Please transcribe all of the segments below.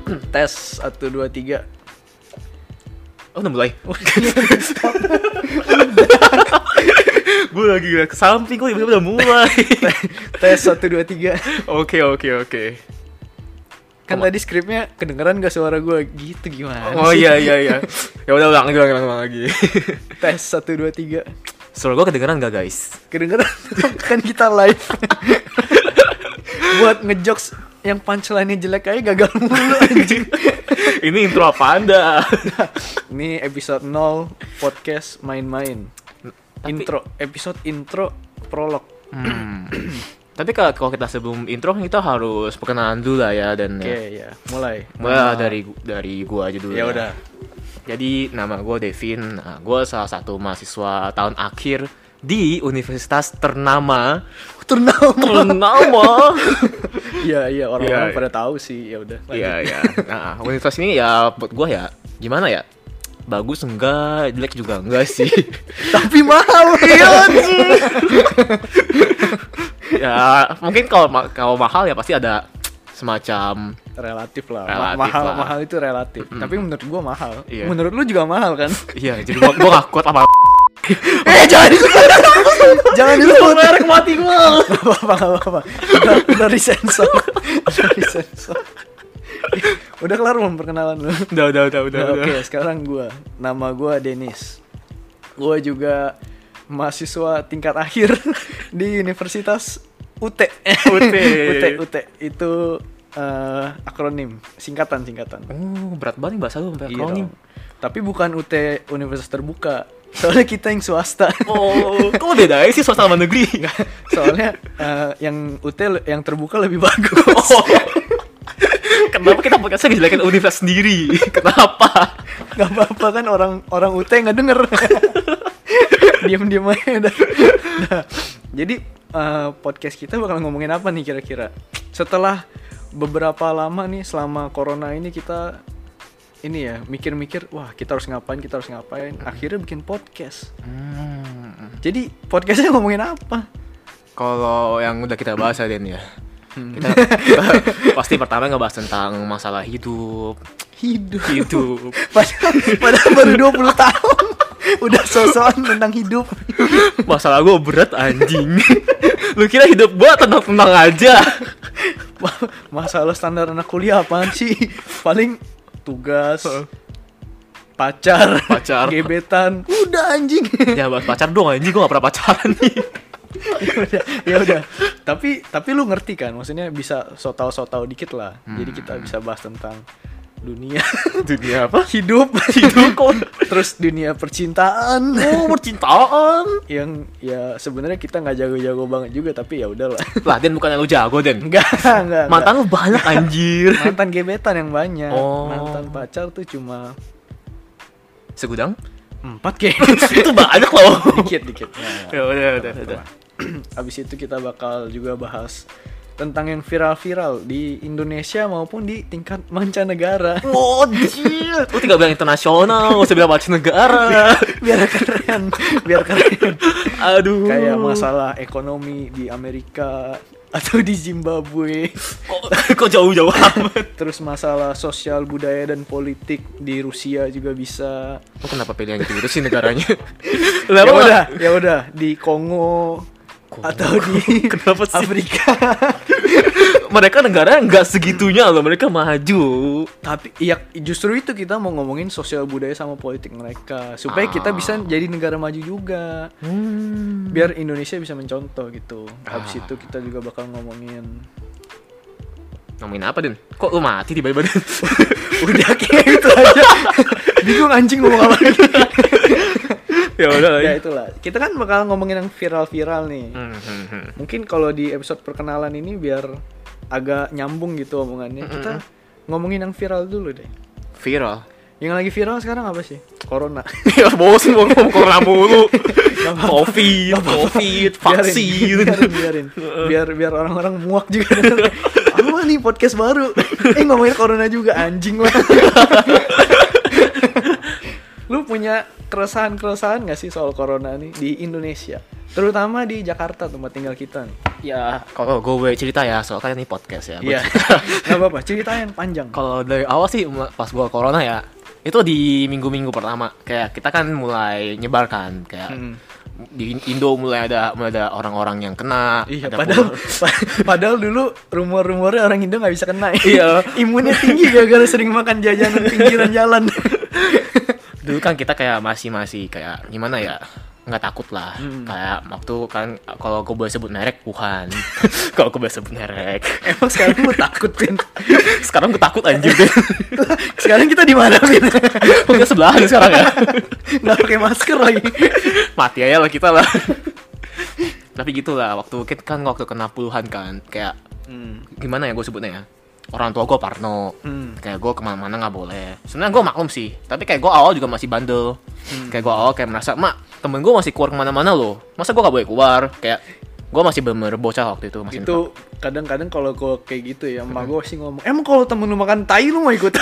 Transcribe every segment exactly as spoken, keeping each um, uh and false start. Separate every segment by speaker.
Speaker 1: Tes satu dua tiga.
Speaker 2: Oh udah mulai. Gue lagi ke samping, gue tiba-tiba udah mulai.
Speaker 1: Tes satu dua tiga.
Speaker 2: Oke oke oke.
Speaker 1: Kan tadi skripnya kedengeran gak suara gue gitu gimana?
Speaker 2: Oh
Speaker 1: sih?
Speaker 2: iya iya iya. Ya udah ulang lagi ulang, ulang lagi.
Speaker 1: Tes satu dua tiga.
Speaker 2: Suara gue kedengeran gak guys?
Speaker 1: Kedengeran kan kita live. Buat ngejokes yang punchline-nya jelek aja gagal mulu anjing.
Speaker 2: Ini intro apa anda?
Speaker 1: Ini episode nol podcast main-main.
Speaker 2: Tapi-
Speaker 1: Intro, episode intro prolog.
Speaker 2: Hmm. Tapi kalau kalau kita sebelum intro kita harus perkenalan dulu lah ya dan
Speaker 1: Oke,
Speaker 2: ya.
Speaker 1: ya, mulai.
Speaker 2: Mulai lah
Speaker 1: Nama-
Speaker 2: dari dari gua aja dulu.
Speaker 1: Ya udah.
Speaker 2: Jadi nama gue Devin, nah, gue salah satu mahasiswa tahun akhir di universitas ternama.
Speaker 1: Ternama.
Speaker 2: Ternama.
Speaker 1: Iya, iya, orang-orang
Speaker 2: Iya,
Speaker 1: pada tahu sih. Ya udah. lanjut.
Speaker 2: Iya iya. Nah, universitas ini ya buat gue ya gimana ya? Bagus enggak, jelek juga enggak sih.
Speaker 1: Tapi mahal. Iya.
Speaker 2: Ya mungkin kalau ma- kalau mahal ya pasti ada semacam
Speaker 1: Relatif lah.
Speaker 2: Relatif
Speaker 1: mahal
Speaker 2: lah.
Speaker 1: mahal itu relatif. Tapi menurut gua mahal.
Speaker 2: Iya.
Speaker 1: Menurut lu juga mahal kan?
Speaker 2: iya jadi gue gue gak kuat sama
Speaker 1: eh jangan disebut. Jangan disebut.
Speaker 2: merek mati gue.
Speaker 1: Gak apa-apa, gak apa-apa. Udah, udah disensor. Udah disensor. Udah kelar belum perkenalan lu?
Speaker 2: Udah udah udah udah.
Speaker 1: Nah,
Speaker 2: udah.
Speaker 1: Oke, sekarang gua. Nama gua Denis. Gua juga mahasiswa tingkat akhir di Universitas U T.
Speaker 2: U T.
Speaker 1: U T, U T. Itu eh, akronim, singkatan-singkatan.
Speaker 2: Oh berat banget nih bahasa lu sampai
Speaker 1: Iya
Speaker 2: akronim.
Speaker 1: dong. Tapi bukan U T Universitas Terbuka. Soalnya kita yang swasta.
Speaker 2: Oh, kok beda ya sih swasta sama negeri?
Speaker 1: Soalnya eh, yang U T le- yang terbuka lebih bagus.
Speaker 2: Oh. Kenapa kita podcastnya ngejelekin universitas sendiri? Kenapa?
Speaker 1: Gak apa-apa kan orang orang U T nggak denger. Diam-diam aja dah. Nah, jadi eh, podcast kita bakal ngomongin apa nih kira-kira? Setelah beberapa lama nih selama corona ini kita ini ya mikir-mikir, wah kita harus ngapain, kita harus ngapain. Akhirnya bikin podcast.
Speaker 2: Hmm.
Speaker 1: Jadi podcastnya ngomongin apa?
Speaker 2: Kalau yang udah kita bahas ya Den ya. Kita, kita pasti pertama ngebahas tentang masalah hidup.
Speaker 1: Hidup.
Speaker 2: Hidup.
Speaker 1: Padahal, padahal baru dua puluh tahun udah sosokan tentang hidup.
Speaker 2: Masalah gue berat anjing. Lu kira hidup gue tenang-tenang aja?
Speaker 1: Masalah standar anak kuliah apaan sih? Paling tugas, pacar,
Speaker 2: Pacar.
Speaker 1: gebetan. Udah anjing.
Speaker 2: Ya bahas pacar dong anjing, gue gak pernah pacaran nih.
Speaker 1: ya udah, ya udah. Tapi tapi lu ngerti kan? Maksudnya bisa sotau-sotau dikit lah. Jadi kita bisa bahas tentang dunia
Speaker 2: Dunia apa?
Speaker 1: hidup, hidup kok. Terus dunia percintaan.
Speaker 2: Oh percintaan.
Speaker 1: Yang ya sebenarnya kita nggak jago-jago banget juga, tapi ya udahlah.
Speaker 2: Lah Den bukannya lu jago Den?
Speaker 1: Enggak, enggak.
Speaker 2: Mantan lu banyak anjir.
Speaker 1: Mantan gebetan yang banyak.
Speaker 2: Oh.
Speaker 1: Mantan pacar tuh cuma
Speaker 2: Segudang?
Speaker 1: empat kayak.
Speaker 2: Itu banyak loh.
Speaker 1: dikit dikit. Nah,
Speaker 2: Ya udah udah udah.
Speaker 1: abis itu kita bakal juga bahas tentang yang viral-viral di Indonesia maupun di tingkat mancanegara.
Speaker 2: Oh, anjir. Lu tinggal bilang internasional, gak usah bilang mancanegara.
Speaker 1: Biar keren, biar keren.
Speaker 2: Aduh.
Speaker 1: Kayak masalah ekonomi di Amerika atau di Zimbabwe.
Speaker 2: Kok, kok jauh-jauh amat.
Speaker 1: Terus masalah sosial budaya dan politik di Rusia juga bisa.
Speaker 2: Lu kenapa pilih yang gitu-gitu sih negaranya?
Speaker 1: Ya
Speaker 2: Kenapa
Speaker 1: udah, ya udah di Kongo,
Speaker 2: Kongo.
Speaker 1: atau di
Speaker 2: Kenapa sih?
Speaker 1: Afrika.
Speaker 2: Mereka negara nggak segitunya loh, mereka maju.
Speaker 1: Tapi ya justru itu kita mau ngomongin sosial budaya sama politik mereka supaya kita
Speaker 2: Ah.
Speaker 1: bisa jadi negara maju juga.
Speaker 2: Hmm.
Speaker 1: Biar Indonesia bisa mencontoh gitu. Habis
Speaker 2: Ah.
Speaker 1: itu kita juga bakal ngomongin
Speaker 2: Ngomongin apa Den? Kok lu mati tiba-tiba Den?
Speaker 1: udah kayak gitu aja. Bingung anjing ngomong apa lagi.
Speaker 2: Ya udah
Speaker 1: Ya itulah. Kita kan bakal ngomongin yang viral-viral nih.
Speaker 2: Hmm, hmm, hmm.
Speaker 1: Mungkin kalau di episode perkenalan ini biar agak nyambung gitu omongannya. Kita ngomongin yang viral dulu deh.
Speaker 2: Viral.
Speaker 1: Yang lagi viral sekarang apa sih? Corona.
Speaker 2: Ya bosen mau ngomong corona mulu.
Speaker 1: Gak apa-apa.
Speaker 2: Covid, Covid, vaksin.
Speaker 1: Biarin, biarin, biar biar orang-orang muak juga. Apa nih podcast baru? Eh ngomongin corona juga anjing lah. Lu punya keresahan-keresahan nggak sih soal corona nih di Indonesia, terutama di Jakarta tempat tinggal kita nih?
Speaker 2: Ya kalau gue cerita ya, soalnya kan ini podcast ya.
Speaker 1: Iya. Nggak apa-apa, ceritain panjang.
Speaker 2: Kalau dari awal sih pas gue corona ya, itu di minggu-minggu pertama kayak kita kan mulai nyebarkan kayak
Speaker 1: Hmm.
Speaker 2: di Indo mulai ada mulai ada orang-orang yang kena.
Speaker 1: Iya,
Speaker 2: ada
Speaker 1: padahal
Speaker 2: pun-
Speaker 1: pa- padahal dulu rumor-rumornya orang Indo nggak bisa kena.
Speaker 2: Iya.
Speaker 1: Imunnya tinggi gara-gara sering makan jajanan pinggiran jalan.
Speaker 2: dulu kan kita kayak masih masih kayak gimana ya, nggak takut lah.
Speaker 1: Hmm.
Speaker 2: Kayak waktu kan kalau gue boleh sebut merek Wuhan. Kalau gue boleh sebut merek.
Speaker 1: Emang sekarang lu takut, Pin?
Speaker 2: Sekarang gue takut anjir deh.
Speaker 1: Sekarang kita di mana, Pin?
Speaker 2: Udah sebelahan sekarang ya.
Speaker 1: Nggak pakai masker lagi.
Speaker 2: Mati aja lah kita lah. Tapi gitulah, waktu kita kan waktu kena puluhan kan kayak
Speaker 1: Hmm.
Speaker 2: gimana ya gue sebutnya ya, orang tua gue parno.
Speaker 1: Hmm.
Speaker 2: Kayak gue kemana-mana nggak boleh. Sebenarnya gue maklum sih, tapi kayak gue awal juga masih bandel.
Speaker 1: Hmm.
Speaker 2: Kayak gue awal kayak merasa, mak temen gue masih keluar kemana-mana loh, masa gue nggak boleh keluar. Kayak gue masih bener bocah waktu itu, masih
Speaker 1: Itu kadang-kadang kalau gue kayak gitu ya, emak gue sih ngomong, emang kalau temen lu makan tai lu mau ikut?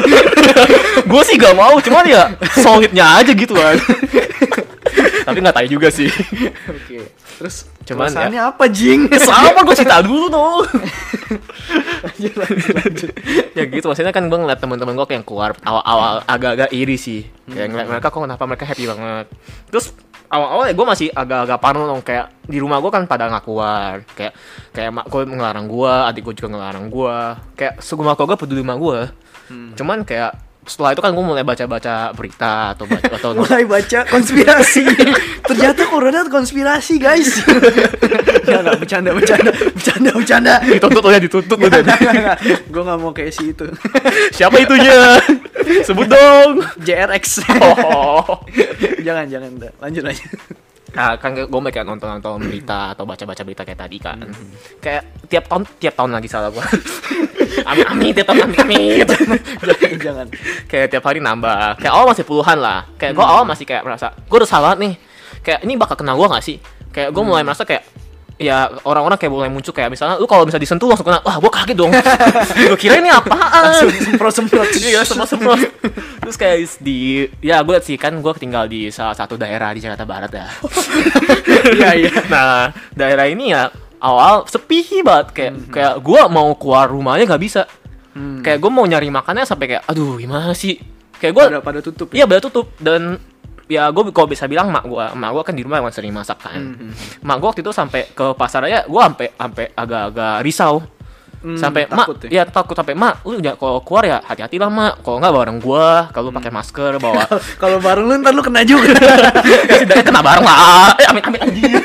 Speaker 2: gue sih gak mau, cuman ya solidnya aja gitu kan. Tapi nggak tahu juga sih.
Speaker 1: Oke. Terus
Speaker 2: Cuman
Speaker 1: perasaannya apa, Jing?
Speaker 2: Sama gue cerita dulu dong.
Speaker 1: lanjut, lanjut, lanjut.
Speaker 2: Ya gitu, maksudnya kan gue ngeliat teman-teman gue yang keluar awal-awal agak-agak iri sih. Kayak ngeliat mereka kok kenapa mereka happy banget. Terus awal-awal ya gue masih agak-agak parno dong, kayak di rumah gue kan pada nggak keluar. Kayak kayak mak gue ngelarang gue, adik gue juga ngelarang gue. Kayak semua keluarga peduli sama gue.
Speaker 1: Hmm.
Speaker 2: Cuman kayak setelah itu kan gue mulai baca-baca berita atau baca atau
Speaker 1: Mulai baca konspirasi. Ternyata corona konspirasi, guys. Enggak, enggak, bercanda, bercanda, bercanda, bercanda.
Speaker 2: dituntut ya dituntut lu
Speaker 1: Enggak,
Speaker 2: dan
Speaker 1: enggak, enggak. Gue gak mau kayak si itu.
Speaker 2: siapa itunya? Sebut dong.
Speaker 1: J R X.
Speaker 2: Oh.
Speaker 1: Jangan, jangan. Dah. Lanjut, lanjut.
Speaker 2: Nah, kan gue mau kayak nonton-nonton berita atau baca-baca berita kayak tadi kan. Kayak tiap tahun tiap tahun lagi salah gue. Amin amin tiap tahun amin amin.
Speaker 1: jangan, jangan.
Speaker 2: Kayak tiap hari nambah. Kayak awal masih puluhan lah. Kayak gue awal masih kayak merasa gue udah salah nih. Kayak ini bakal kena gue nggak sih? Kayak gue mulai merasa kayak ya orang-orang kayak mulai muncul kayak misalnya lu kalau bisa disentuh langsung kena. Wah, gue kaget dong. Gue kira ini apaan?
Speaker 1: Semprot-semprot.
Speaker 2: Iya, semprot-semprot. Terus kayak di ya gue liat sih kan gue tinggal di salah satu daerah di Jakarta Barat ya.
Speaker 1: Iya, iya.
Speaker 2: Nah, daerah ini ya awal sepi banget kayak
Speaker 1: Hmm.
Speaker 2: kayak gue mau keluar rumahnya nggak bisa.
Speaker 1: Hmm.
Speaker 2: Kayak gue mau nyari makannya sampai kayak aduh gimana sih? Kayak gue
Speaker 1: pada pada tutup.
Speaker 2: iya pada tutup dan ya gue kalau bisa bilang mak gue mak gue kan di rumah emang sering masak kan.
Speaker 1: Hmm.
Speaker 2: Mak gue waktu itu sampai ke pasar aja gue sampai sampai agak-agak risau.
Speaker 1: Hmm,
Speaker 2: Sampai
Speaker 1: takut
Speaker 2: mak
Speaker 1: ya?
Speaker 2: ya takut sampai mak lu jangan kalau keluar ya hati-hati lah mak, kalau nggak bareng gua, kalau
Speaker 1: Hmm.
Speaker 2: pakai masker bawa
Speaker 1: Kalau bareng lu ntar lu kena juga.
Speaker 2: ya setidaknya kena bareng lah. Eh, amin amin anjir.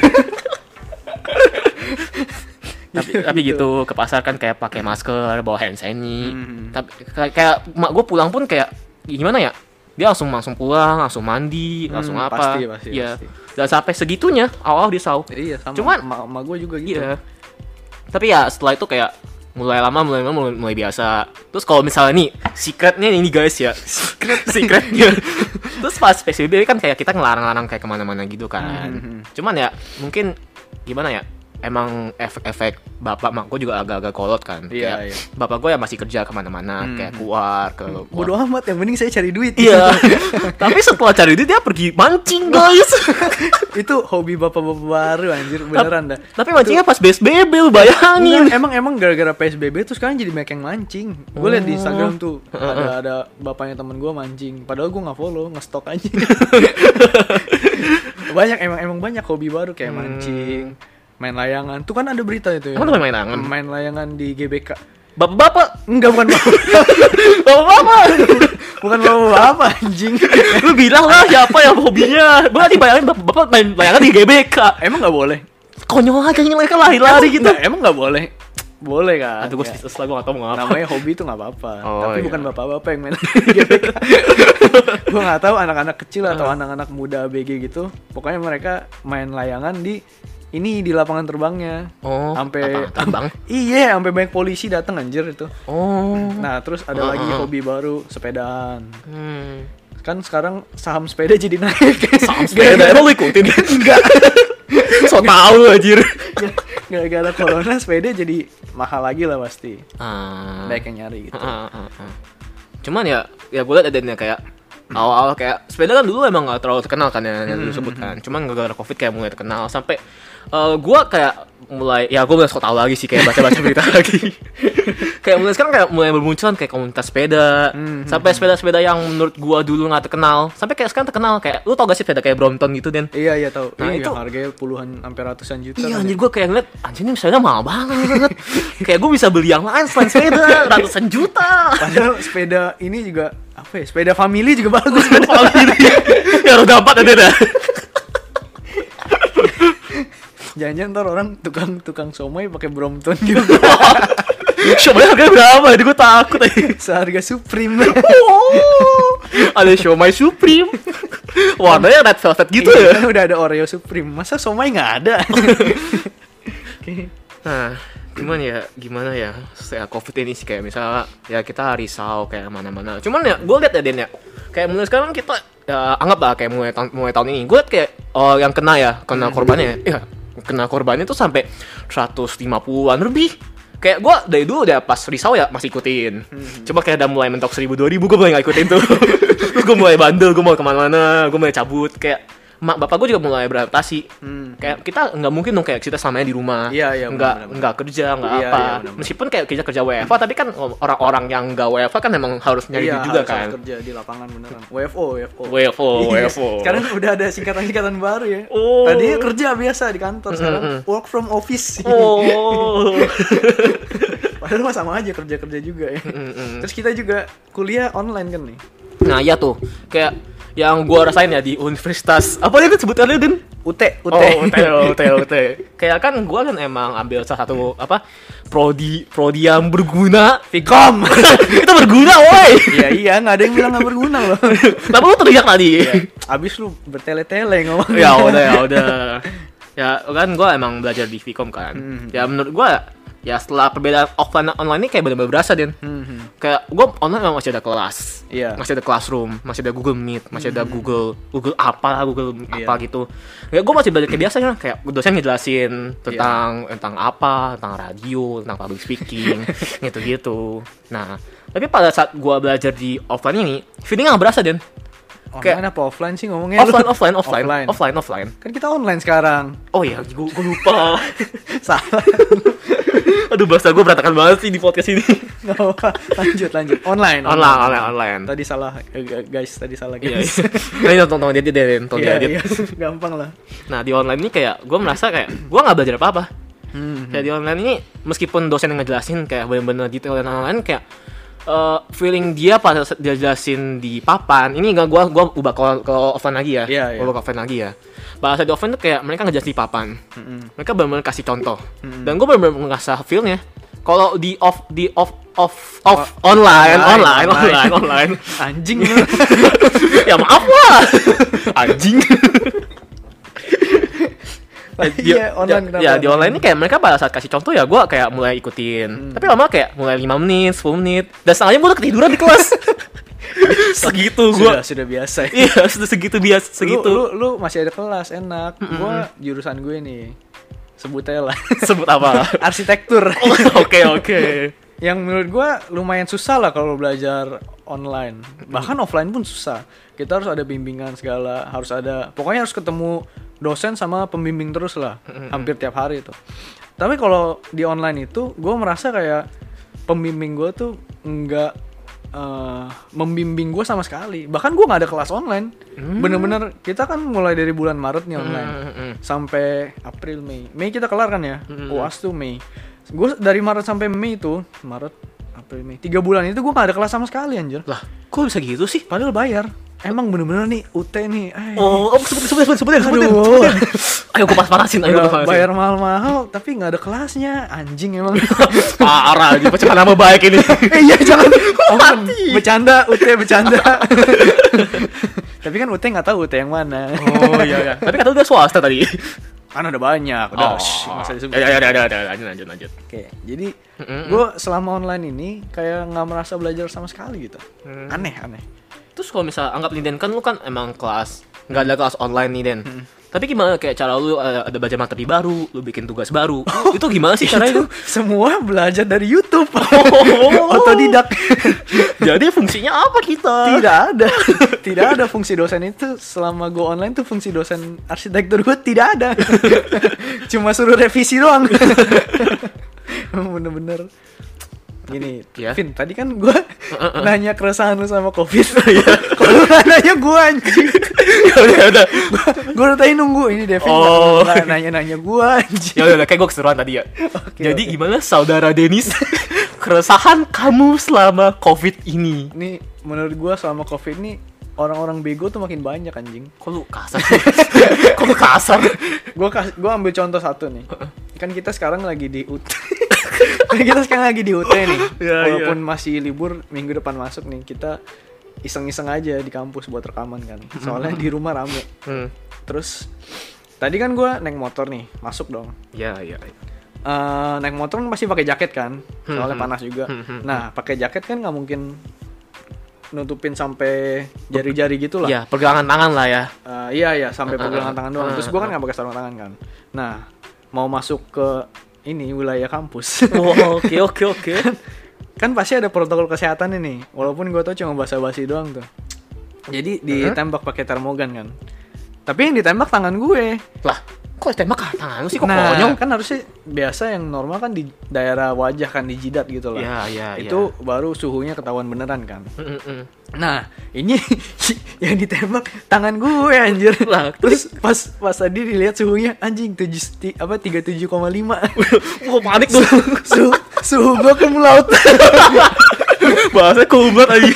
Speaker 2: tapi tapi gitu ke pasar kan kayak pakai masker, bawa hand sanitizer.
Speaker 1: Hmm.
Speaker 2: Tapi kayak, kayak mak gua pulang pun kayak gimana ya, dia langsung langsung pulang, langsung mandi,
Speaker 1: Hmm,
Speaker 2: langsung apa.
Speaker 1: pasti, pasti,
Speaker 2: Iya.
Speaker 1: pasti.
Speaker 2: Dan sampai segitunya awal risau.
Speaker 1: Iya, sama.
Speaker 2: Cuman-
Speaker 1: emak emak gue juga gitu.
Speaker 2: Iya. Tapi ya setelah itu kayak mulai lama mulai lama mulai, mulai biasa. Terus kalau misalnya nih secretnya ini guys ya, secret secretnya. Terus pas P S B B kan kayak kita ngelarang-larang kayak kemana-mana gitu kan.
Speaker 1: Hmm.
Speaker 2: Cuman ya mungkin gimana ya, emang efek-efek bapak mak gue juga agak-agak kolot kan.
Speaker 1: Iya,
Speaker 2: Kayak
Speaker 1: iya.
Speaker 2: bapak gue ya masih kerja kemana-mana,
Speaker 1: Hmm.
Speaker 2: kayak keluar ke
Speaker 1: Bodoh amat, yang penting saya cari duit.
Speaker 2: Iya. Tapi setelah cari duit dia pergi mancing guys.
Speaker 1: Itu hobi bapak-bapak baru anjir, beneran dah.
Speaker 2: Tapi mancingnya pas P S B B lu bayangin.
Speaker 1: Enggak, emang emang gara-gara P S B B tuh sekarang jadi banyak yang mancing. Gue liat di
Speaker 2: Oh.
Speaker 1: Instagram tuh ada ada bapaknya temen gue mancing. Padahal gue nggak follow, nge-stalk aja. Banyak emang emang banyak hobi baru kayak
Speaker 2: Hmm.
Speaker 1: mancing, main layangan. Tuh kan ada berita itu ya.
Speaker 2: Emang lu main layangan?
Speaker 1: Main layangan di G B K.
Speaker 2: Bapak-bapak,
Speaker 1: Enggak, bukan bapak.
Speaker 2: bapak-bapak.
Speaker 1: Bukan bapak anjing.
Speaker 2: Lu bilang lah siapa yang hobinya. Berarti bayangin bapak-bapak main layangan di G B K.
Speaker 1: Emang nggak boleh?
Speaker 2: Konyol aja nih mereka lari-lari gitu.
Speaker 1: Nggak, emang nggak boleh? Boleh kan?
Speaker 2: Aduh gue
Speaker 1: Ya.
Speaker 2: setelah gue gak tau mau ngapa.
Speaker 1: Namanya hobi itu nggak apa-apa.
Speaker 2: Oh,
Speaker 1: Tapi
Speaker 2: iya.
Speaker 1: bukan bapak-bapak yang main di G B K. Gue nggak tahu anak-anak kecil atau anak-anak muda A B G gitu. Pokoknya mereka main layangan di ini di lapangan terbangnya.
Speaker 2: Oh,
Speaker 1: Sampai
Speaker 2: lapangan terbang?
Speaker 1: Iya, sampai banyak polisi datang anjir itu.
Speaker 2: Oh.
Speaker 1: Nah, terus ada
Speaker 2: Uh,
Speaker 1: lagi
Speaker 2: uh, uh.
Speaker 1: hobi baru, sepedaan.
Speaker 2: Hmm.
Speaker 1: Kan sekarang saham sepeda jadi naik.
Speaker 2: Saham sepeda emang lu ikutin?
Speaker 1: Enggak.
Speaker 2: So tau anjir.
Speaker 1: Gara-gara corona sepeda jadi mahal lagi lah pasti.
Speaker 2: Ah.
Speaker 1: Banyak yang nyari gitu.
Speaker 2: Ah, ah, ah. Cuman ya, ya gue liat adanya kayak Awal-awal kayak sepeda kan dulu emang gak terlalu terkenal kan ya, yang dulu sebutkan. Cuman gara-gara covid kayak mulai terkenal sampai uh, gue kayak mulai, ya gue mulai sok tahu lagi sih kayak baca-baca berita lagi. Kayak mulai sekarang kayak mulai bermunculan kayak komunitas sepeda, mm-hmm. sampai sepeda-sepeda yang menurut gue dulu nggak terkenal, sampai kayak sekarang terkenal. Kayak lu tau gak sih sepeda kayak Brompton gitu Den?
Speaker 1: Iya iya tahu.
Speaker 2: Nah
Speaker 1: iya,
Speaker 2: itu
Speaker 1: harganya puluhan sampai ratusan juta.
Speaker 2: Iya
Speaker 1: kan
Speaker 2: anjir
Speaker 1: ya?
Speaker 2: gue kayak ngeliat anjir ini sepeda mahal banget. Kayak gue bisa beli yang lain selain sepeda ratusan juta.
Speaker 1: Padahal sepeda ini juga apa ya? Sepeda family juga bagus.
Speaker 2: Sepeda family. Ya roda empat ada dah.
Speaker 1: Jangan-jangan ntar orang tukang-tukang somai pakai Brompton juga.
Speaker 2: Somai harganya berapa? Jadi gue takut aja.
Speaker 1: Seharga Supreme.
Speaker 2: Oh, ada somai Supreme. Warnanya red velvet gitu ya.
Speaker 1: Kan udah ada Oreo Supreme. Masa somai nggak ada? Okay.
Speaker 2: Nah, gimana ya? Gimana ya? Setelah Covid ini sih kayak misalnya ya kita risau kayak mana-mana. Cuman ya gue lihat ya Den ya. Kayak mulai sekarang kita ya, anggap lah kayak mulai tahun mulai tahun ini. Gue liat kayak oh yang kena ya, kena korbannya. Ya, kena korbannya tuh sampai seratus lima puluhan lebih. Kayak gue dari dulu udah pas risau ya masih ikutin. Hmm. Coba kayak udah mulai mentok seribu dua ribu gue mulai gak ikutin tuh. Gue mulai bandel, gue mau kemana-mana, gue mulai cabut. Kayak mak bapak gue juga mulai beradaptasi. Hmm. Kayak kita nggak mungkin dong kayak kita selamanya di rumah.
Speaker 1: Iya iya.
Speaker 2: Nggak nggak kerja nggak
Speaker 1: iya,
Speaker 2: apa.
Speaker 1: Iya,
Speaker 2: meskipun kayak kita kerja W F H tapi kan orang-orang yang nggak W F H kan emang harus nyari
Speaker 1: iya,
Speaker 2: duit juga
Speaker 1: harus,
Speaker 2: kan.
Speaker 1: Harus kerja di lapangan beneran. W F O W F O.
Speaker 2: W F O W F O.
Speaker 1: Sekarang udah ada singkatan-singkatan baru ya.
Speaker 2: Oh.
Speaker 1: Tadinya kerja biasa di kantor, sekarang
Speaker 2: Mm-hmm.
Speaker 1: work from office.
Speaker 2: Oh.
Speaker 1: Padahal mah sama aja kerja-kerja juga ya.
Speaker 2: Mm-hmm.
Speaker 1: Terus kita juga kuliah online kan nih.
Speaker 2: Nah iya tuh kayak yang gua rasain ya di universitas apa dia sebutannya Den?
Speaker 1: U T, U T.
Speaker 2: Oh, U T, U T, U T. Kayak kan gua kan emang ambil salah satu apa prodi prodi yang berguna, Vkom. Itu berguna, woi.
Speaker 1: Iya iya, nggak ada yang bilang nggak berguna loh.
Speaker 2: Tapi lu teriak tadi.
Speaker 1: Ya, abis lu bertele-tele ngomong.
Speaker 2: Ya udah ya udah. Ya kan gua emang belajar di Vkom kan. Hmm. Ya menurut gua ya setelah perbedaan offline dan online ini kayak benar-benar berasa Den. Hmm. Kayak gue online memang masih ada kelas,
Speaker 1: yeah.
Speaker 2: masih ada classroom, masih ada Google Meet, masih ada Google Google apa lah Google
Speaker 1: yeah.
Speaker 2: apa gitu. Ya gue masih belajar kayak biasa kan, kayak dosen ngejelasin tentang yeah. tentang apa, tentang radio, tentang public speaking, gitu-gitu. Nah tapi pada saat gue belajar di offline ini, feelingnya nggak berasa Den.
Speaker 1: Online kayak, apa offline sih ngomongnya?
Speaker 2: Offline, offline, offline, offline, offline, offline.
Speaker 1: Kan kita online sekarang.
Speaker 2: Oh iya, gue lupa.
Speaker 1: Salah.
Speaker 2: Aduh bahasa gue berantakan banget sih di podcast ini.
Speaker 1: Gak apa, lanjut lanjut. Online,
Speaker 2: online, online, online. online.
Speaker 1: Tadi salah, guys, tadi salah guys.
Speaker 2: Nah ini nonton dia dia nonton dia dia.
Speaker 1: Gampang lah.
Speaker 2: Nah di online ini kayak gue merasa kayak gue nggak belajar apa-apa. Hmm. Kayak di online ini meskipun dosen yang ngejelasin kayak benar-benar detail dan lain-lain kayak uh, feeling dia pada dia jelasin di papan ini nggak gue gue ubah ke, ke offline lagi ya.
Speaker 1: Yeah, yeah.
Speaker 2: Ubah ke offline lagi ya. Bahasa di offline tuh kayak mereka ngejelasin di papan, mm-hmm. mereka benar-benar kasih contoh, mm-hmm. dan gue benar-benar ngerasa feelnya. Kalau di off di off off off oh, online, online, online, online, online,
Speaker 1: anjing.
Speaker 2: Ya maaf lah, anjing. di,
Speaker 1: iya, online
Speaker 2: ya, ya di online ini kayak mereka pada saat kasih contoh ya gue kayak mulai ikutin, hmm. tapi lama kayak mulai lima menit, sepuluh menit, dan setengahnya gue udah ketiduran di kelas. Segitu gue
Speaker 1: sudah, sudah biasa ya.
Speaker 2: Iya sudah segitu biasa segitu
Speaker 1: lu, lu, lu masih ada kelas enak. Mm-hmm. Gue jurusan gue nih sebut aja lah.
Speaker 2: Sebut apa?
Speaker 1: Arsitektur.
Speaker 2: Oke oh, oke okay, okay.
Speaker 1: Yang menurut gue lumayan susah lah kalau belajar online. Bahkan mm-hmm. offline pun susah. Kita harus ada bimbingan segala, harus ada, pokoknya harus ketemu dosen sama pembimbing terus lah, mm-hmm. hampir tiap hari itu. Tapi kalau di online itu gue merasa kayak pembimbing gue tuh nggak Uh, membimbing gue sama sekali. Bahkan gue nggak ada kelas online. hmm. Bener-bener kita kan mulai dari bulan Maret nih online, hmm. sampai April Mei. Mei kita kelar kan ya, hmm. U A S tuh Mei. Gue dari Maret sampai Mei itu Maret, April, Mei, tiga bulan itu gue nggak ada kelas sama sekali anjir.
Speaker 2: Lah kok bisa gitu sih?
Speaker 1: Padahal bayar. Emang bener-bener nih U T nih. Ay.
Speaker 2: Oh, oh sebut sebut sebut sebutin sebutin. Sebutin. Ayo gue pas-panasin, ayo gue panasin.
Speaker 1: Bayar mahal-mahal tapi nggak ada kelasnya, anjing emang.
Speaker 2: Parah, pencemaran nama baik ini.
Speaker 1: Eh iya jangan. Oh, bercanda, U T bercanda. Tapi kan U T nggak tahu U T yang mana.
Speaker 2: Oh iya iya. Tapi kata udah swasta tadi.
Speaker 1: Kan ada banyak, udah.
Speaker 2: Oh,
Speaker 1: shh, masa disebut.
Speaker 2: Ya ya ya ya lanjut lanjut lanjut.
Speaker 1: Oke, jadi mm-hmm. gue selama online ini kayak nggak merasa belajar sama sekali gitu. Mm. Aneh aneh.
Speaker 2: Terus kalau misal anggap nih Den kan lu kan emang kelas nggak ada kelas online nih Den. Hmm. Tapi gimana kayak cara lu uh, ada baca materi baru, lu bikin tugas baru. Itu gimana sih caranya itu?
Speaker 1: Semua belajar dari YouTube.
Speaker 2: Oh.
Speaker 1: Otodidak.
Speaker 2: Jadi fungsinya apa kita?
Speaker 1: Tidak ada. Tidak ada fungsi dosen itu selama gue online tuh fungsi dosen arsitektur gue tidak ada. Cuma suruh revisi doang. Bener-bener. Gini,
Speaker 2: Ya.
Speaker 1: Vin, tadi kan gue
Speaker 2: uh-uh.
Speaker 1: nanya keresahan lu sama Covid. Kalau lu nggak nanya gue anjing.
Speaker 2: Ya udah, ya udah.
Speaker 1: Gue udah tadi nunggu ini Devin
Speaker 2: Oh.
Speaker 1: nggak nanya-nanya gue anjing.
Speaker 2: Ya udah, kayak gue keseruan tadi ya.
Speaker 1: Oke,
Speaker 2: Jadi
Speaker 1: oke.
Speaker 2: gimana saudara Denis? Keresahan kamu selama Covid ini?
Speaker 1: Ini menurut gue selama Covid ini orang-orang bego tuh makin banyak anjing.
Speaker 2: Kok lu kasar sih? Kok lu kasar?
Speaker 1: Gue gue ambil contoh satu nih. Kan kita sekarang lagi di U T. Kan kita sekarang lagi di U T nih.
Speaker 2: Ya,
Speaker 1: Walaupun masih libur minggu depan masuk nih, kita iseng-iseng aja di kampus buat rekaman kan. Soalnya di rumah rame.
Speaker 2: Hmm.
Speaker 1: Terus tadi kan gue naik motor nih, masuk dong.
Speaker 2: Ya, ya.
Speaker 1: Eh, naik motor kan pasti pakai jaket kan, soalnya
Speaker 2: Hmm.
Speaker 1: panas juga.
Speaker 2: Hmm, hmm,
Speaker 1: Nah, pakai jaket kan nggak mungkin nutupin sampai jari-jari gitu lah.
Speaker 2: Ya, pergelangan tangan lah ya.
Speaker 1: Eh, iya iya sampai
Speaker 2: Uh, uh,
Speaker 1: pergelangan tangan doang.
Speaker 2: uh,
Speaker 1: Terus gue kan
Speaker 2: uh.
Speaker 1: nggak pakai sarung tangan kan. Nah, mau masuk ke ini wilayah kampus.
Speaker 2: Oh, oke, oke, oke.
Speaker 1: Kan pasti ada protokol kesehatan ini. Walaupun gue tau cuma basa-basi doang tuh. Jadi ditembak pakai termogan kan. Tapi yang ditembak tangan gue.
Speaker 2: Lah, kok tembak ah, tangan lu sih kok
Speaker 1: Nah,
Speaker 2: konyol?
Speaker 1: kan harusnya biasa yang normal kan di daerah wajah kan, di jidat gitu lah.
Speaker 2: Ya, ya,
Speaker 1: Itu baru suhunya ketahuan beneran kan.
Speaker 2: Mm, mm, mm.
Speaker 1: Nah, ini yang ditembak tangan gue anjir.
Speaker 2: Lah,
Speaker 1: Terus pas pas tadi dilihat suhunya anjing tujuh ti- apa tiga puluh tujuh koma lima.
Speaker 2: Gua panik tuh.
Speaker 1: Suhu suhu gue ke melaut.
Speaker 2: Bahasa kubat aja.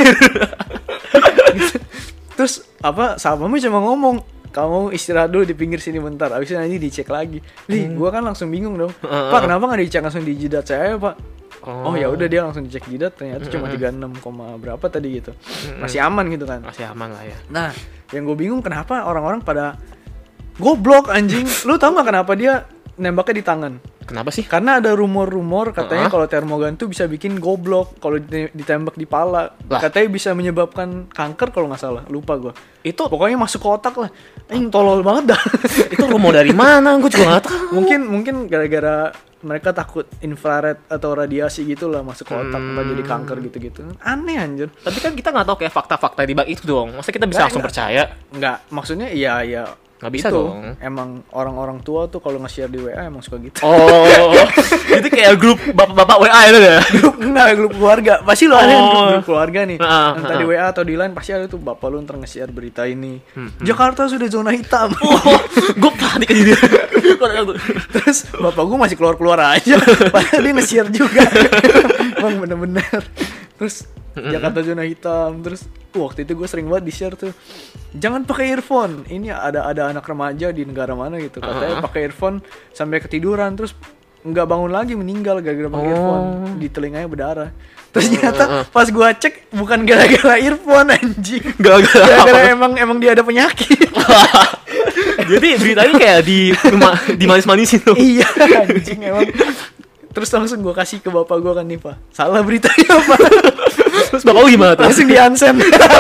Speaker 1: Terus apa sahabatmu cuma ngomong, kamu istirahat dulu di pinggir sini bentar, abis itu nanti dicek lagi. Nih,
Speaker 2: Hmm.
Speaker 1: gua kan langsung bingung dong.
Speaker 2: Uh,
Speaker 1: Pak,
Speaker 2: uh.
Speaker 1: kenapa nggak dicek langsung di jidat saya, Pak? Oh,
Speaker 2: Oh.
Speaker 1: ya udah dia langsung dicek jidat, ternyata cuma
Speaker 2: Mm-mm.
Speaker 1: tiga puluh enam, koma berapa tadi gitu. Masih aman gitu kan.
Speaker 2: Masih aman lah ya.
Speaker 1: Nah, yang gue bingung kenapa orang-orang pada goblok anjing. Lu tau gak kenapa dia nembaknya di tangan?
Speaker 2: Kenapa sih?
Speaker 1: Karena ada rumor-rumor katanya
Speaker 2: Uh-huh.
Speaker 1: kalau termogan tuh bisa bikin goblok kalau di- ditembak di pala.
Speaker 2: Lah.
Speaker 1: Katanya bisa menyebabkan kanker kalau nggak salah. Lupa gue.
Speaker 2: Itu
Speaker 1: Pokoknya masuk ke otak lah. Anjing tolol banget dah.
Speaker 2: itu rumor dari mana? Gue juga nggak tahu.
Speaker 1: mungkin mungkin gara-gara mereka takut infrared atau radiasi gitu lah masuk ke otak
Speaker 2: Hmm.
Speaker 1: atau jadi kanker gitu-gitu. Aneh anjir.
Speaker 2: Tapi kan kita nggak tahu kayak fakta-fakta di bak itu dong. Masa kita bisa
Speaker 1: Nggak,
Speaker 2: langsung
Speaker 1: nggak.
Speaker 2: percaya?
Speaker 1: Enggak, maksudnya iya ya
Speaker 2: Nggak bisa
Speaker 1: itu,
Speaker 2: dong.
Speaker 1: Emang orang-orang tua tuh kalau nge-share di W A emang suka gitu.
Speaker 2: Oh, itu kayak grup bapak-bapak W A itu ya?
Speaker 1: Grup enggak, grup keluarga. Pasti lo ada yang
Speaker 2: Oh.
Speaker 1: grup, grup keluarga nih.
Speaker 2: Ah,
Speaker 1: Entah
Speaker 2: ah.
Speaker 1: di W A atau di Line pasti ada tuh bapak lu ntar nge-share berita ini.
Speaker 2: Hmm, hmm.
Speaker 1: Jakarta sudah zona hitam.
Speaker 2: Oh, gue panik aja dia.
Speaker 1: Terus bapak gue masih keluar-keluar aja. Padahal dia nge-share juga. Emang bener-bener. Terus Jakarta zona hitam. Terus uh, waktu itu gue sering banget di-share tuh. Jangan pakai earphone. Ini ada ada anak remaja di negara mana gitu. Katanya
Speaker 2: Uh-huh.
Speaker 1: pakai earphone sampai ketiduran terus nggak bangun lagi, meninggal gara-gara pakai
Speaker 2: Oh.
Speaker 1: earphone. Di telinganya berdarah. Terus ternyata pas gue cek bukan gara-gara earphone anjing.
Speaker 2: Gara-gara
Speaker 1: Gara-gara
Speaker 2: apa?
Speaker 1: emang emang dia ada penyakit.
Speaker 2: Jadi beritanya kayak di di manis-manisin tuh.
Speaker 1: Iya anjing emang. Terus langsung gue kasih ke bapak gue kan nih pak, salah beritanya pak.
Speaker 2: Terus bapak lu gimana tuh?
Speaker 1: Langsung di unsend.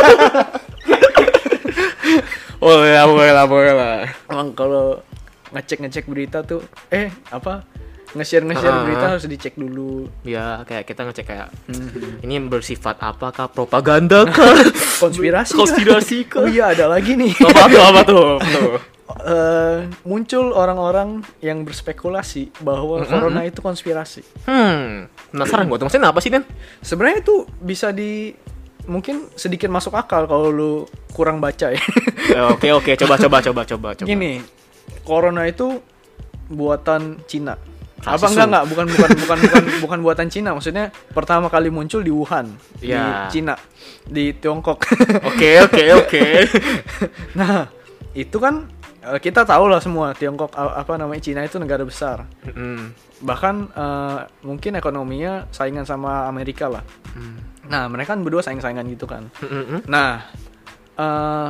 Speaker 2: Oh ya, boleh lah, boleh lah.
Speaker 1: Emang kalau ngecek ngecek berita tuh, eh apa nge-share nge-share
Speaker 2: Ah.
Speaker 1: berita harus dicek dulu.
Speaker 2: Ya, kayak kita ngecek kayak
Speaker 1: Hmm.
Speaker 2: ini bersifat apakah propaganda kah?
Speaker 1: Konspirasi.
Speaker 2: Konspirasi
Speaker 1: Oh
Speaker 2: kah?
Speaker 1: iya ada lagi nih.
Speaker 2: Apa tuh, apa tuh? Tuh.
Speaker 1: Eh, muncul orang-orang yang berspekulasi bahwa
Speaker 2: Mm-mm.
Speaker 1: corona itu konspirasi.
Speaker 2: Hmm, penasaran gua tuh maksudnya apa sih, Den?
Speaker 1: Sebenarnya itu bisa di mungkin sedikit masuk akal kalau lu kurang baca ya.
Speaker 2: Ya, Oke, oke, coba coba coba coba coba.
Speaker 1: Gini, corona itu buatan Cina. Apa
Speaker 2: Rasis
Speaker 1: enggak
Speaker 2: lu.
Speaker 1: enggak bukan bukan bukan bukan bukan buatan Cina, maksudnya pertama kali muncul di Wuhan,
Speaker 2: Ya.
Speaker 1: di Cina, di Tiongkok.
Speaker 2: Oke, oke, oke.
Speaker 1: Nah, itu kan eh, kita tahu lah semua Tiongkok a- apa namanya Cina itu negara besar.
Speaker 2: Hmm.
Speaker 1: Bahkan eh, mungkin ekonominya saingan sama Amerika lah.
Speaker 2: Hmm.
Speaker 1: Nah, mereka kan berdua saing-saingan gitu kan.
Speaker 2: Hmm.
Speaker 1: Nah, eh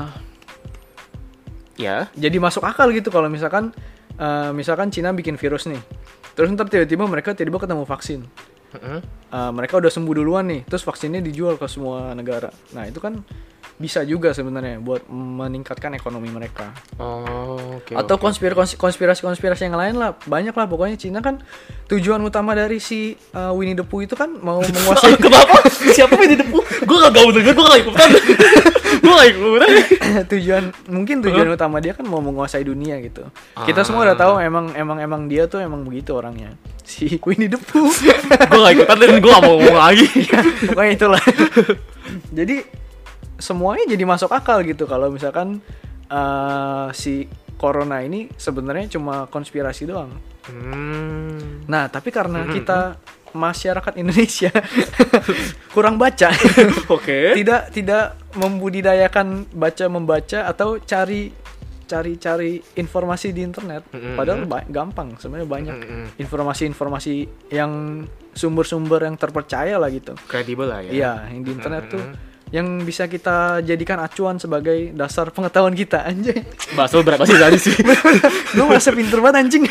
Speaker 2: Ya.
Speaker 1: jadi masuk akal gitu kalau misalkan eh, misalkan Cina bikin virus nih. Terus ntar tiba-tiba mereka tiba-tiba ketemu vaksin.
Speaker 2: Hmm.
Speaker 1: Uh, mereka udah sembuh duluan nih, terus vaksinnya dijual ke semua negara. Nah itu kan bisa juga sebenarnya buat meningkatkan ekonomi mereka.
Speaker 2: Oh, oke.
Speaker 1: Atau
Speaker 2: oke,
Speaker 1: konspirasi konspirasi-konspirasi yang lain lah, banyak lah pokoknya. Cina kan tujuan utama dari si uh, Winnie the Pooh itu kan mau menguasai.
Speaker 2: Kenapa? Siapa Winnie the Pooh? Gue gak gaul denger, gue gak ikutan. Gue gak ikutan.
Speaker 1: tujuan mungkin tujuan huh? utama dia kan mau menguasai dunia gitu. Ah. Kita semua udah tahu emang emang emang dia tuh emang begitu orangnya. Si Winnie the Pooh.
Speaker 2: Gue gak ikutan dan gue gak mau ngomong lagi.
Speaker 1: Ya, pokoknya itulah. Jadi semuanya jadi masuk akal gitu kalau misalkan uh, si corona ini sebenarnya cuma konspirasi doang. Hmm. Nah, tapi karena hmm. kita masyarakat Indonesia kurang baca,
Speaker 2: oke, okay.
Speaker 1: tidak tidak membudidayakan baca membaca atau cari cari-cari informasi di internet, mm-hmm. padahal ba- gampang sebenarnya banyak mm-hmm. informasi-informasi yang sumber-sumber yang terpercaya lah gitu,
Speaker 2: kredibel lah ya.
Speaker 1: Iya, yang di internet mm-hmm. tuh yang bisa kita jadikan acuan sebagai dasar pengetahuan kita, anjay.
Speaker 2: Bahasa berapa sih tadi sih?
Speaker 1: Gue merasa pinter banget anjing.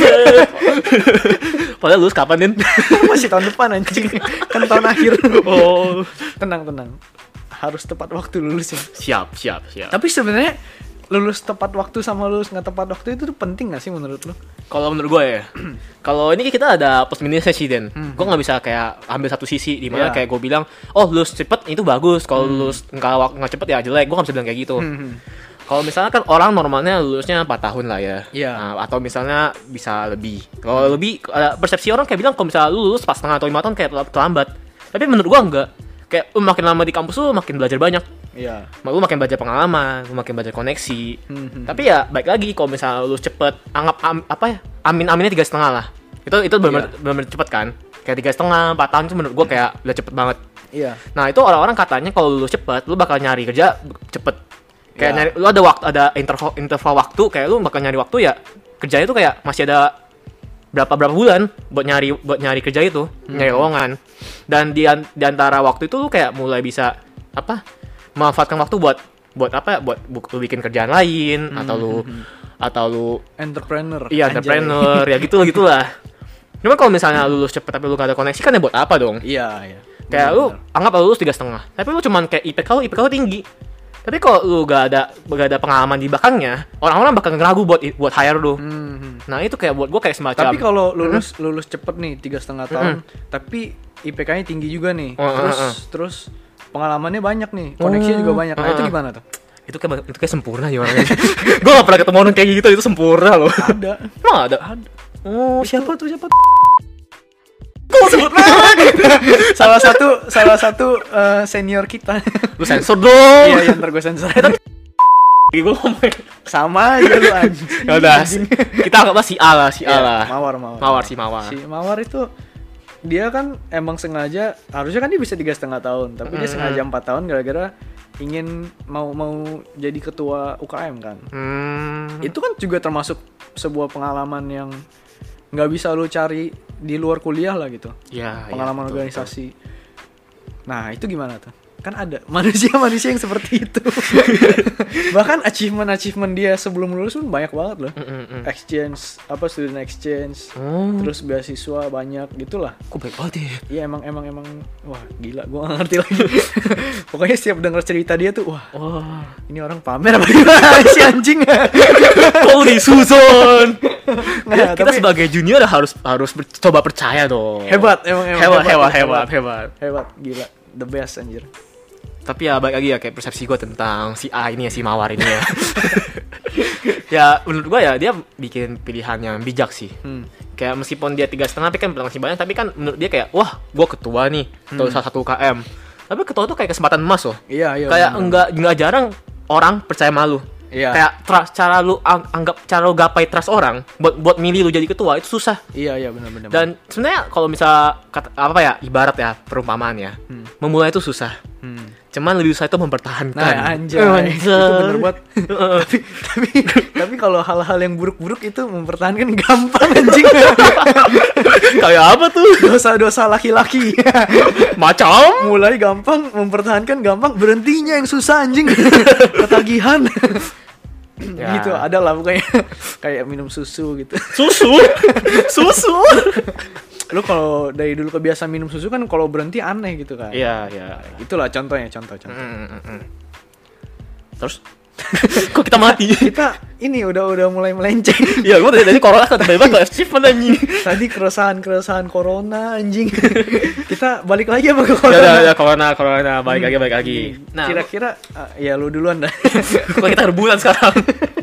Speaker 2: Padahal lulus kapan, Din?
Speaker 1: Masih tahun depan anjing. Kan tahun akhir.
Speaker 2: Oh,
Speaker 1: tenang tenang. Harus tepat waktu lulusnya.
Speaker 2: Siap, siap, siap.
Speaker 1: Tapi sebenarnya lulus tepat waktu sama lulus nggak tepat waktu itu tuh penting nggak sih menurut lo?
Speaker 2: Kalau menurut gue ya, kalau ini kita ada plus minusnya sih, Den. Hmm. Gue nggak bisa kayak ambil satu sisi di mana yeah. kayak gue bilang, oh lulus cepet itu bagus, kalau hmm. lulus nggak nggak cepet ya jelek. Gue nggak bisa bilang kayak gitu. Hmm. Kalau misalnya kan orang normalnya lulusnya empat tahun lah ya,
Speaker 1: yeah.
Speaker 2: nah, atau misalnya bisa lebih. Kalau hmm. lebih, ada persepsi orang kayak bilang kalau misalnya lu lulus pas setengah atau lima tahun kayak terlambat. Tapi menurut gue enggak. Kayak lu makin lama di kampus lu makin belajar banyak. Iya. Yeah. Lu makin belajar pengalaman, lu makin belajar koneksi. Mm-hmm. Tapi ya baik lagi kalau misalnya lu cepet, anggap am, apa ya? Amin-aminnya tiga setengah lah. Itu itu benar-benar yeah. benar-benar cepet kan? Kayak tiga setengah, empat tahun itu menurut gua kayak udah cepet banget. Iya. Yeah. Nah itu orang-orang katanya kalau lu cepet, lu bakal nyari kerja cepet. Kayak yeah. nyari, lu ada waktu, ada interval interval waktu, kayak lu bakal nyari waktu ya kerjanya tuh kayak masih ada berapa berapa bulan buat nyari buat nyari kerja itu, hmm. nyari lowongan. Dan di, di antara waktu itu lu kayak mulai bisa apa? Memanfaatkan waktu buat buat apa? Buat bu, lu bikin kerjaan lain hmm. atau lu hmm. atau lu
Speaker 1: entrepreneur.
Speaker 2: Iya, entrepreneur ya gitu gitulah. Cuma kalau misalnya lu lulus cepet tapi lu gak ada koneksi kan ya buat apa dong?
Speaker 1: Iya, iya.
Speaker 2: Kayak bener, lu bener. Anggap lu lulus tiga setengah, tapi lu cuman kayak I P K lu I P K lu tinggi. Tapi kalau lu gak ada gak ada pengalaman di belakangnya, orang-orang bakal ngeragu buat buat hire lu. Mm-hmm. Nah itu kayak buat gue kayak semacam.
Speaker 1: Tapi kalau lulus mm-hmm. lulus cepet nih tiga setengah tahun, mm-hmm. tapi I P K-nya tinggi juga nih, uh, terus uh, uh. terus pengalamannya banyak nih, koneksinya uh, juga banyak. Nah uh, itu gimana tuh?
Speaker 2: Itu kayak itu kayak sempurna ya orangnya. Gue gak pernah ketemu orang kayak gitu, itu sempurna loh.
Speaker 1: Ada.
Speaker 2: Emang ada?
Speaker 1: Ada.
Speaker 2: Oh
Speaker 1: siapa tuh siapa? Kok sebut salah satu salah satu uh, senior kita.
Speaker 2: Lu sensor dong.
Speaker 1: Iya, yang ntar gue sensor.
Speaker 2: Gue ngomong
Speaker 1: sama aja lu anjing.
Speaker 2: Ya udah. Kita anggap si A lah, si A lah.
Speaker 1: Mawar, mawar.
Speaker 2: Mawar si Mawar.
Speaker 1: Si Mawar itu dia kan emang sengaja, harusnya kan dia bisa tiga setengah tahun, tapi mm-hmm. dia sengaja empat tahun gara-gara ingin mau mau jadi ketua U K M kan. Mm. Itu kan juga termasuk sebuah pengalaman yang nggak bisa lu cari di luar kuliah lah gitu.
Speaker 2: Ya,
Speaker 1: pengalaman
Speaker 2: ya, betul,
Speaker 1: organisasi. Betul. Nah itu gimana tuh? Kan ada manusia-manusia yang seperti itu. Bahkan achievement-achievement dia sebelum lulus pun banyak banget loh. Mm-mm. Exchange, apa student exchange, mm. terus beasiswa banyak gitulah.
Speaker 2: Kok baik banget ya?
Speaker 1: Iya emang emang emang wah gila, gue gak ngerti lagi. Pokoknya setiap denger cerita dia tuh wah, oh. ini orang pamer apa gimana si anjing.
Speaker 2: Kok disusun.
Speaker 1: Nah,
Speaker 2: kita
Speaker 1: tapi,
Speaker 2: sebagai junior harus harus ber- coba percaya dong.
Speaker 1: Hebat emang emang
Speaker 2: hebat hebat hebat hebat hebat,
Speaker 1: hebat gila, the best anjir.
Speaker 2: Tapi ya baik lagi ya kayak persepsi gue tentang si A ini ya, si Mawar ini ya. Ya menurut gue ya dia bikin pilihan yang bijak sih. Hmm. Kayak meskipun dia tiga setengah tapi kan masih banyak, tapi kan menurut dia kayak wah gue ketua nih atau hmm. salah satu U K M. Tapi ketua tuh kayak kesempatan emas loh.
Speaker 1: Iya iya.
Speaker 2: Kayak bener. enggak enggak jarang orang percaya malu. Iya. Kayak trust, cara lu ang- anggap cara lu gapai trust orang buat buat milih lu jadi ketua itu susah.
Speaker 1: Iya iya benar-benar.
Speaker 2: Dan sebenarnya kalau misal kata, apa ya ibarat ya perumpamaan ya, hmm. memulai itu susah. Hmm. Cuman lebih susah itu mempertahankan.
Speaker 1: Nah, anjay. anjay. Itu bener banget. tapi tapi tapi kalau hal-hal yang buruk-buruk itu mempertahankan gampang anjing.
Speaker 2: Kayak apa tuh?
Speaker 1: Dosa-dosa laki-laki.
Speaker 2: Macam
Speaker 1: mulai gampang, mempertahankan gampang, berhentinya yang susah anjing. Ketagihan. Ya. Gitu ada lah pokoknya kayak minum susu gitu.
Speaker 2: Susu? Susu?
Speaker 1: Lu kalau dari dulu kebiasaan minum susu kan kalau berhenti aneh gitu kan.
Speaker 2: Iya, iya.
Speaker 1: Itulah contohnya, contoh-contoh.
Speaker 2: Mm, mm, mm. Terus kok kita mati?
Speaker 1: Kita ini udah udah mulai melenceng.
Speaker 2: Iya, gue dari tadi corona ke tiba-tiba ke achievement anjing.
Speaker 1: Tadi keresahan-keresahan corona anjing. Kita balik lagi apa ke
Speaker 2: Ya
Speaker 1: corona?
Speaker 2: udah, ya, corona, corona, balik lagi, balik lagi. Nah,
Speaker 1: Kira-kira uh, ya lu duluan dah.
Speaker 2: kok kita rebutan sekarang?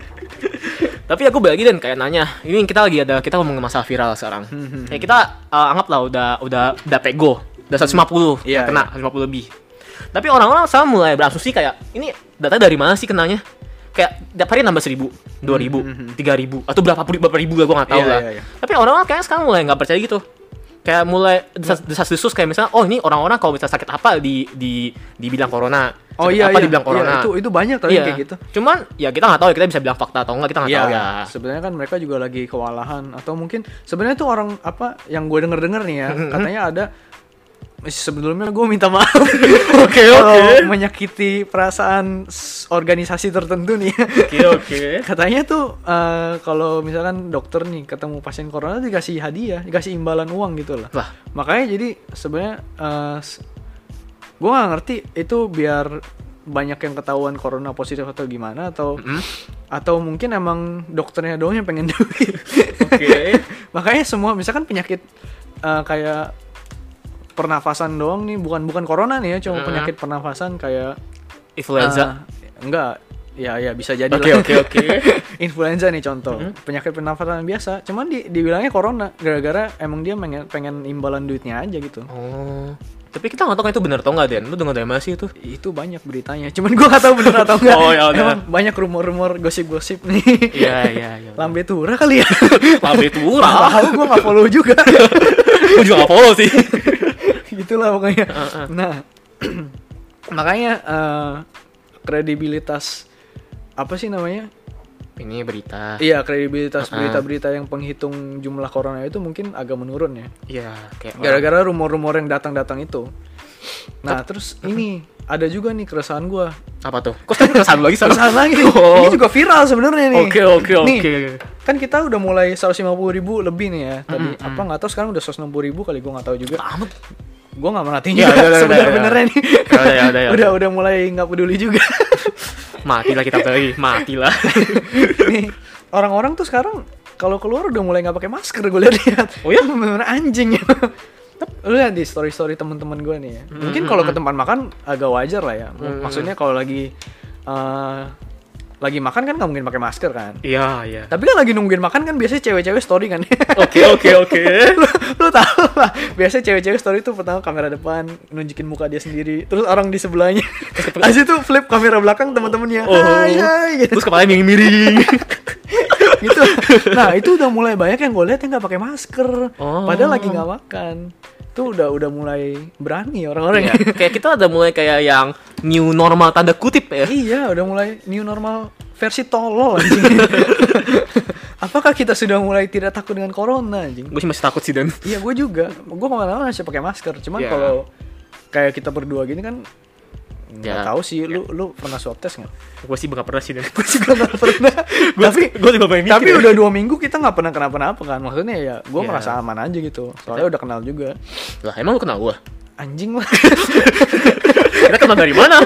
Speaker 2: Tapi aku balik lagi dan kayak nanya, ini kita lagi ada kita ngomong masalah viral sekarang. Kayak kita uh, anggaplah udah udah udah pego, udah seratus lima puluh,
Speaker 1: Iya,
Speaker 2: kena seratus lima puluh lebih. Tapi orang-orang sama mulai berasumsi kayak ini data dari mana sih kenanya? Kayak tiap hari nambah seribu, dua ribu, tiga ribu, atau berapa puluh berapa ribu lah gue nggak tahu
Speaker 1: Iya,
Speaker 2: lah.
Speaker 1: iya, iya.
Speaker 2: Tapi orang-orang kayaknya sekarang mulai nggak percaya gitu. Kayak mulai desas-desus kayak misalnya, oh ini orang-orang kalau misalnya sakit apa di di dibilang corona.
Speaker 1: Oh
Speaker 2: Sakit
Speaker 1: iya
Speaker 2: apa
Speaker 1: iya.
Speaker 2: dibilang corona.
Speaker 1: Iya, itu itu banyak tadi
Speaker 2: Iya.
Speaker 1: kayak gitu.
Speaker 2: Cuman ya kita nggak tahu ya, kita bisa bilang fakta atau enggak, kita nggak
Speaker 1: Iya,
Speaker 2: tahu ya.
Speaker 1: sebenarnya kan mereka juga lagi kewalahan atau mungkin sebenarnya tuh orang apa yang gue denger-denger nih ya, katanya ada sebelumnya gue minta maaf.
Speaker 2: Oke,
Speaker 1: kalau
Speaker 2: oke.
Speaker 1: menyakiti perasaan s- organisasi tertentu nih.
Speaker 2: Oke, oke.
Speaker 1: Katanya tuh eh, kalau misalkan dokter nih ketemu pasien corona dikasih hadiah, dikasih imbalan uang gitu lah.
Speaker 2: Lah.
Speaker 1: Makanya jadi sebenarnya eh, s- gue nggak ngerti itu biar banyak yang ketahuan corona positif atau gimana atau
Speaker 2: Mm-mm.
Speaker 1: atau mungkin emang dokternya doang yang pengen duit.
Speaker 2: Oke.
Speaker 1: Makanya semua misalkan penyakit eh, kayak pernafasan doang nih, bukan bukan corona nih ya, cuma
Speaker 2: Mm.
Speaker 1: penyakit pernafasan kayak
Speaker 2: Influenza.
Speaker 1: eh, enggak, ya ya bisa jadi
Speaker 2: Oke,
Speaker 1: lah.
Speaker 2: oke, oke.
Speaker 1: Influenza nih contoh,
Speaker 2: Mm.
Speaker 1: penyakit pernafasan biasa, cuman di dibilangnya corona gara-gara emang dia pengen pengen imbalan duitnya aja gitu.
Speaker 2: Oh. Tapi kita nggak tahu kan itu benar atau nggak, Den. Lu dengar dari mana sih itu?
Speaker 1: Itu banyak beritanya, cuman gua nggak tahu bener atau enggak.
Speaker 2: Oh, ya udah.
Speaker 1: Emang banyak rumor-rumor, gosip-gosip nih.
Speaker 2: Iya, iya, iya.
Speaker 1: Lambe Tura kali ya.
Speaker 2: Lambe Tura.
Speaker 1: Tahu gua nggak follow juga.
Speaker 2: Gue juga nggak follow sih.
Speaker 1: Gitulah pokoknya.
Speaker 2: Uh-uh.
Speaker 1: Nah, makanya eh, kredibilitas apa sih namanya?
Speaker 2: Ini berita.
Speaker 1: Iya, kredibilitas
Speaker 2: Uh-uh.
Speaker 1: berita-berita yang penghitung jumlah corona itu mungkin agak menurun ya.
Speaker 2: Iya, kayak
Speaker 1: Gara-gara rumor-rumor yang datang-datang itu. Nah, terus ini ada juga nih keresahan gua.
Speaker 2: apa tuh? Kok sekarang keresahan lu lagi sama?
Speaker 1: Keresahan lagi.
Speaker 2: Oh.
Speaker 1: Ini juga viral sebenarnya nih.
Speaker 2: Oke, oke,
Speaker 1: Nih,
Speaker 2: oke.
Speaker 1: kan kita udah mulai seratus lima puluh ribu lebih nih ya. Tadi
Speaker 2: Mm-mm.
Speaker 1: apa nggak tahu sekarang udah seratus enam puluh ribu kali, gua nggak tahu juga.
Speaker 2: Amat.
Speaker 1: Gue nggak merhatiin
Speaker 2: Ya,
Speaker 1: juga
Speaker 2: udah, udah,
Speaker 1: sebenar-benarnya
Speaker 2: udah,
Speaker 1: nih.
Speaker 2: Ya udah, ya udah, ya
Speaker 1: udah udah mulai nggak peduli juga.
Speaker 2: Matilah kita tadi, matilah.
Speaker 1: Nih orang-orang tuh sekarang kalau keluar udah mulai nggak pakai masker, gue lihat.
Speaker 2: Oh ya?
Speaker 1: Bener-bener anjing ya. Lu lihat di story-story teman-teman gue nih ya. Mungkin kalau ke tempat makan agak wajar lah ya. Maksudnya kalau lagi eh, lagi makan kan nggak mungkin pakai masker kan.
Speaker 2: Iya, iya.
Speaker 1: Tapi kan lagi nungguin makan kan biasanya cewek-cewek story kan.
Speaker 2: Oke, oke, oke.
Speaker 1: lu, lu tahu lah. Biasanya cewek-cewek story tuh pertama kamera depan nunjukin muka dia sendiri, terus orang di sebelahnya. Habis itu flip kamera belakang teman-temannya.
Speaker 2: Oh.
Speaker 1: Hai, hai, gitu.
Speaker 2: Terus kepalanya miring-miring.
Speaker 1: gitu. Nah, itu udah mulai banyak yang gue lihat yang nggak pakai masker.
Speaker 2: Oh.
Speaker 1: Padahal lagi nggak makan. Itu udah udah mulai berani orang-orang
Speaker 2: Iya,
Speaker 1: ya.
Speaker 2: kayak kita udah mulai kayak yang new normal tanda kutip ya.
Speaker 1: Iya, udah mulai new normal versi tolol anjing. Apakah kita sudah mulai tidak takut dengan corona anjing?
Speaker 2: Gue sih masih takut sih, Dan.
Speaker 1: Iya, gue juga. Gue kemana-mana masih pakai masker. Cuman
Speaker 2: Iya.
Speaker 1: kalau kayak kita berdua gini kan nggak
Speaker 2: Ya.
Speaker 1: tahu sih. Lu lu pernah swab test nggak?
Speaker 2: Gue sih nggak pernah sih, Dan.
Speaker 1: Gue juga nggak pernah.
Speaker 2: Gue
Speaker 1: tapi
Speaker 2: gue juga pengen mikir.
Speaker 1: tapi udah dua minggu kita nggak pernah kenapa-napa kan. Maksudnya ya gue
Speaker 2: Iya.
Speaker 1: merasa aman aja gitu. Soalnya udah kenal juga.
Speaker 2: Lah, emang lu kenal gue?
Speaker 1: Anjing lah.
Speaker 2: Kita kenal dari mana?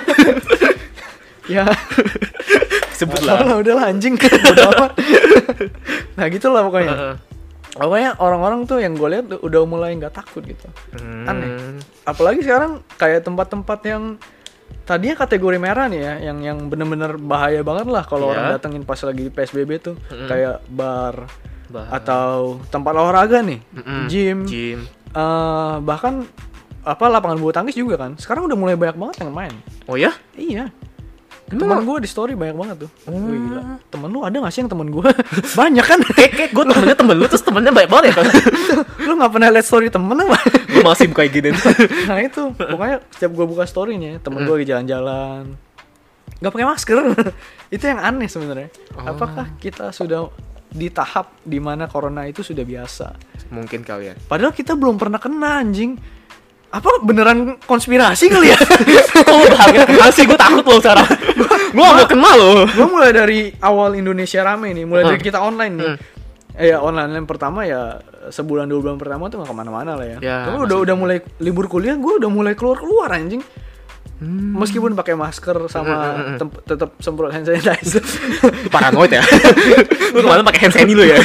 Speaker 1: Ya.
Speaker 2: Sebut
Speaker 1: Nggak tahu
Speaker 2: lah.
Speaker 1: lah, udahlah anjing. Bodo amat. Nah gitulah pokoknya.
Speaker 2: Heeh.
Speaker 1: Pokoknya orang-orang tuh yang gue lihat udah mulai nggak takut gitu.
Speaker 2: Hmm.
Speaker 1: Aneh. Apalagi sekarang kayak tempat-tempat yang tadinya kategori merah nih ya, yang yang bener-bener bahaya banget lah kalau
Speaker 2: Iya.
Speaker 1: orang datengin pas lagi P S B B tuh,
Speaker 2: Mm-mm.
Speaker 1: kayak bar
Speaker 2: Bah.
Speaker 1: atau tempat olahraga nih,
Speaker 2: Mm-mm.
Speaker 1: gym,
Speaker 2: Gym.
Speaker 1: eh, bahkan apa lapangan bulu tangkis juga kan. Sekarang udah mulai banyak banget yang main.
Speaker 2: Oh ya?
Speaker 1: Iya.
Speaker 2: Emang?
Speaker 1: Temen gue di story banyak banget tuh.
Speaker 2: Oh.
Speaker 1: Wih, gila. Temen lu ada gak sih yang temen gue? Banyak kan?
Speaker 2: Kayak kayak gue temennya temen lu, terus temennya banyak banget ya kan?
Speaker 1: Lu gak pernah liat story temen apa?
Speaker 2: Gue masih buka gini.
Speaker 1: Nah itu, pokoknya setiap gue buka story-nya, temen gue lagi jalan-jalan gak pakai masker. Itu yang aneh sebenarnya.
Speaker 2: Oh.
Speaker 1: Apakah kita sudah di tahap dimana corona itu sudah biasa?
Speaker 2: Mungkin kalian.
Speaker 1: Padahal kita belum pernah kena anjing. Apa beneran konspirasi kali ya?
Speaker 2: Oh, bahagia kenal sih, gue takut loh sekarang. Gue gak mau kenal loh.
Speaker 1: Gue mulai dari awal Indonesia rame nih, mulai dari
Speaker 2: Hmm.
Speaker 1: kita online nih.
Speaker 2: Hmm.
Speaker 1: Eh, ya online yang pertama ya sebulan dua bulan pertama tuh gak kemana-mana lah ya.
Speaker 2: Ya,
Speaker 1: Tapi udah udah mulai libur kuliah, gue udah mulai keluar keluar anjing.
Speaker 2: Hmm.
Speaker 1: Meskipun pakai masker sama tem- tetap semprot hand sanitizer.
Speaker 2: Paranoid ya. Lu kemarin pakai hand sanitizer lu ya.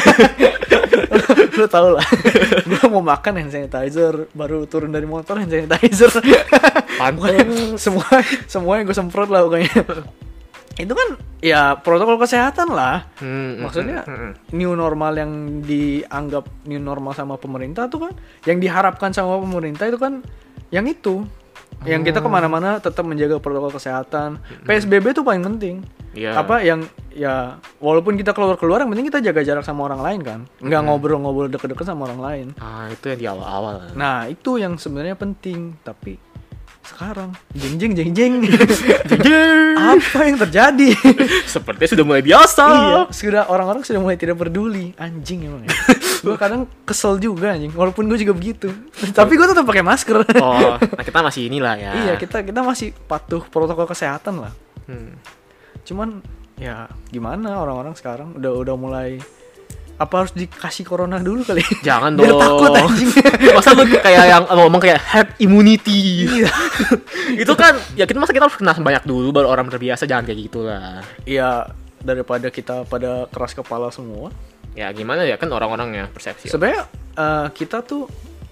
Speaker 1: Lu tau lah. Gue mau makan hand sanitizer, baru turun dari motor hand sanitizer. Pokoknya semua semua yang gue semprot lah pokoknya. Itu kan ya protokol kesehatan lah. Hmm, Maksudnya hmm, hmm. new normal yang dianggap new normal sama pemerintah tuh kan, yang diharapkan sama pemerintah itu kan yang itu. Yang kita kemana-mana tetap menjaga protokol kesehatan. P S B B tuh paling penting. Yeah. Apa yang ya walaupun kita keluar-keluar, yang penting kita jaga jarak sama orang lain kan. Nggak mm-hmm. ngobrol-ngobrol deket-deket sama orang lain.
Speaker 2: Ah, itu yang di awal-awal.
Speaker 1: Nah, itu yang sebenarnya penting. Tapi sekarang jeng jeng jeng jeng jeng jeng apa yang terjadi?
Speaker 2: Sepertinya sudah mulai biasa.
Speaker 1: Iya, sudah orang-orang sudah mulai tidak peduli. Anjing emang ya. Gue kadang kesel juga anjing, walaupun gue juga begitu. Tapi gue tetap pakai masker.
Speaker 2: Oh, nah kita masih inilah ya.
Speaker 1: Iya, kita kita masih patuh protokol kesehatan lah.
Speaker 2: Hmm.
Speaker 1: Cuman ya gimana orang-orang sekarang udah udah mulai apa harus dikasih corona dulu kali?
Speaker 2: Jangan
Speaker 1: biar
Speaker 2: dong.
Speaker 1: Takut anjing.
Speaker 2: Masa lu kayak yang ngomong kayak herd immunity. Iya. Itu kan ya kita masa kita harus kena banyak dulu baru orang terbiasa, jangan kayak gitulah.
Speaker 1: Iya, daripada kita pada keras kepala semua.
Speaker 2: Ya gimana ya, kan orang-orangnya persepsi.
Speaker 1: Sebenarnya uh, kita tuh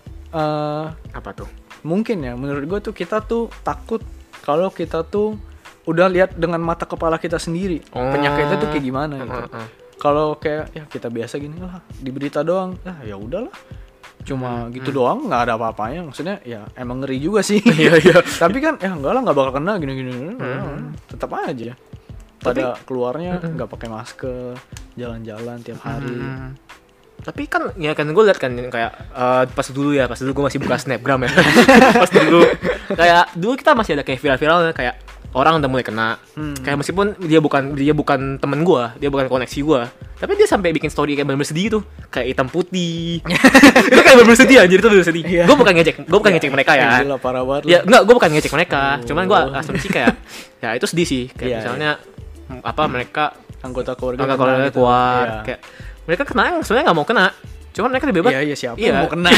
Speaker 1: uh,
Speaker 2: apa tuh?
Speaker 1: Mungkin ya menurut gue tuh kita tuh takut kalau kita tuh udah lihat dengan mata kepala kita sendiri oh. penyakitnya tuh kayak gimana gitu. Uh, uh, uh. Kalau kayak ya kita biasa gini lah di berita doang, ah ya udahlah. Cuma hmm, gitu hmm. doang, nggak ada apa-apanya. Maksudnya ya emang ngeri juga sih. Iya iya. Tapi kan ya enggak lah, nggak bakal kena gini-gini. Hmm. Tetap aja. Pada tapi, keluarnya nggak uh, pakai masker, jalan-jalan tiap hari. Uh,
Speaker 2: tapi kan ya kan gue liat kan kayak uh, pas dulu ya, pas dulu gue masih buka Snapgram ya. Pas dulu kayak dulu kita masih ada kayak viral-viralnya kayak orang udah mulai kena. Hmm. Kayak meskipun dia bukan dia bukan temen gue, dia bukan koneksi gue, tapi dia sampai bikin story kayak bener-bener sedih tuh, kayak hitam putih. Itu kayak bener-bener sedih anjir, itu bener sedih. Yeah. Gue bukan ngecek, gue bukan ngecek mereka ya.
Speaker 1: Gila, parah banget.
Speaker 2: Ya enggak, gue bukan ngecek mereka. Oh. Cuman gue asumsi kayak ya itu sedih sih. Kayak yeah, misalnya yeah. apa mereka
Speaker 1: anggota keluarga
Speaker 2: anggota keluarga
Speaker 1: gitu.
Speaker 2: keluar
Speaker 1: Yeah.
Speaker 2: kayak mereka kena yang sebenarnya nggak mau kena. Cuman mereka lebih bebas.
Speaker 1: Iya, iya siapa
Speaker 2: iya.
Speaker 1: yang mau kena.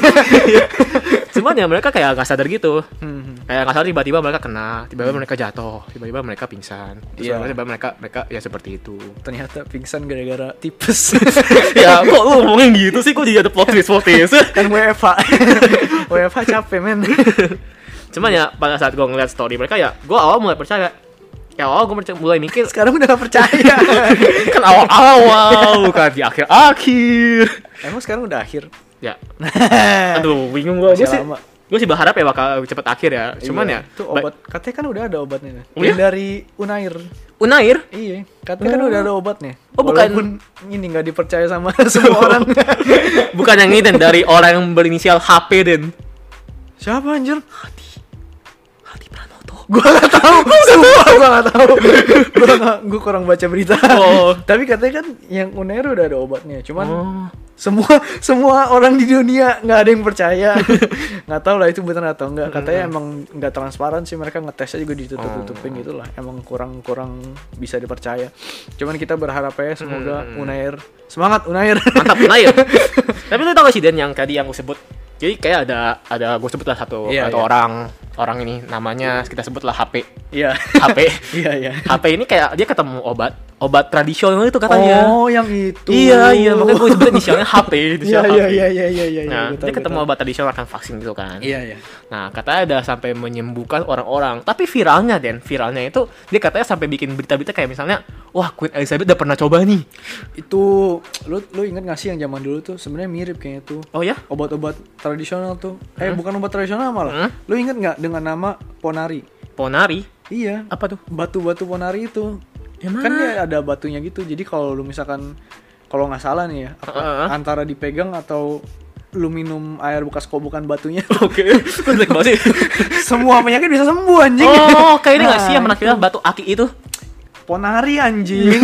Speaker 2: Cuman ya mereka kayak nggak sadar gitu.
Speaker 1: Hmm.
Speaker 2: Kayak nggak sadar tiba-tiba mereka kena, tiba-tiba hmm. mereka jatuh, tiba-tiba mereka pingsan. Terus yeah. tiba-tiba mereka mereka ya seperti itu.
Speaker 1: Ternyata pingsan gara-gara tipes.
Speaker 2: Ya kok lu ngomongin gitu sih, kok jadi ada plot twist plot twist.
Speaker 1: Kan W F H. W F H capek men.
Speaker 2: Cuman ya pada saat gue ngeliat story mereka ya, gue awal mulai percaya. Ya awal gue mulai mikir,
Speaker 1: sekarang udah gak percaya.
Speaker 2: Kan awal-awal, bukan di akhir-akhir.
Speaker 1: Emang sekarang udah akhir?
Speaker 2: Ya. Aduh, bingung gue. Gue sih, gue sih berharap ya bakal cepet akhir ya. Cuman
Speaker 1: iya.
Speaker 2: ya.
Speaker 1: Tuh obat, ba- katanya kan udah ada obatnya.
Speaker 2: Oh,
Speaker 1: yang
Speaker 2: ya?
Speaker 1: dari Unair.
Speaker 2: Unair?
Speaker 1: Iya, katanya oh. kan udah ada obatnya.
Speaker 2: Oh bukan.
Speaker 1: Walaupun ini gak dipercaya sama semua orang.
Speaker 2: Bukan yang ini dari orang yang berinisial H P Den.
Speaker 1: Siapa anjir?
Speaker 2: Hati. Hati Pranoto.
Speaker 1: Gue gak tau. Sumpah gue gak tau. Gue gak, gue kurang baca berita. Oh. Tapi katanya kan yang Unair udah ada obatnya. Cuman oh. semua semua orang di dunia nggak ada yang percaya. Nggak tahu lah itu benar atau enggak. Katanya mm-hmm. emang nggak transparan sih, mereka ngetesnya juga ditutup-tutupin oh. gitu lah. Emang kurang-kurang bisa dipercaya. Cuman kita berharap ya semoga mm-hmm. Unair semangat Unair.
Speaker 2: Mantap Unair. Tapi lu tau gak sih Den yang tadi yang gue sebut? Jadi kayak ada ada gue sebut lah satu yeah, atau yeah. orang orang ini namanya kita sebutlah H P.
Speaker 1: Iya.
Speaker 2: H P.
Speaker 1: Iya iya.
Speaker 2: H P ini kayak dia ketemu obat obat tradisional itu katanya.
Speaker 1: Oh, yang itu.
Speaker 2: Iya, iya, makanya gue sebut inisialnya H P, inisial
Speaker 1: Iya, iya, iya, iya, iya.
Speaker 2: Nah,
Speaker 1: betul,
Speaker 2: dia ketemu
Speaker 1: betul.
Speaker 2: obat tradisional akan vaksin gitu kan.
Speaker 1: Iya, iya.
Speaker 2: Nah, katanya ada sampai menyembuhkan orang-orang. Tapi viralnya, Den, viralnya itu dia katanya sampai bikin berita-berita kayak misalnya, wah, Queen Elizabeth udah pernah coba nih.
Speaker 1: Itu lu lu ingat gak sih yang zaman dulu tuh sebenarnya mirip kayaknya tuh.
Speaker 2: Oh ya?
Speaker 1: Obat-obat tradisional tuh. Eh,
Speaker 2: hmm?
Speaker 1: bukan obat tradisional malah. Hmm? Lu ingat gak dengan nama Ponari?
Speaker 2: Ponari?
Speaker 1: Iya.
Speaker 2: Apa tuh?
Speaker 1: Batu-batu Ponari itu.
Speaker 2: Yang
Speaker 1: kan dia ada batunya gitu, jadi kalau lu misalkan kalau nggak salah nih ya apa, uh-huh. antara dipegang atau lu minum air bekas kobokan batunya,
Speaker 2: oke, kok jelek banget sih.
Speaker 1: Semua penyakit bisa sembuh anjing.
Speaker 2: Oh, kayak ini nggak nah, sih yang pernah bilang batu aki itu?
Speaker 1: Ponari anjing.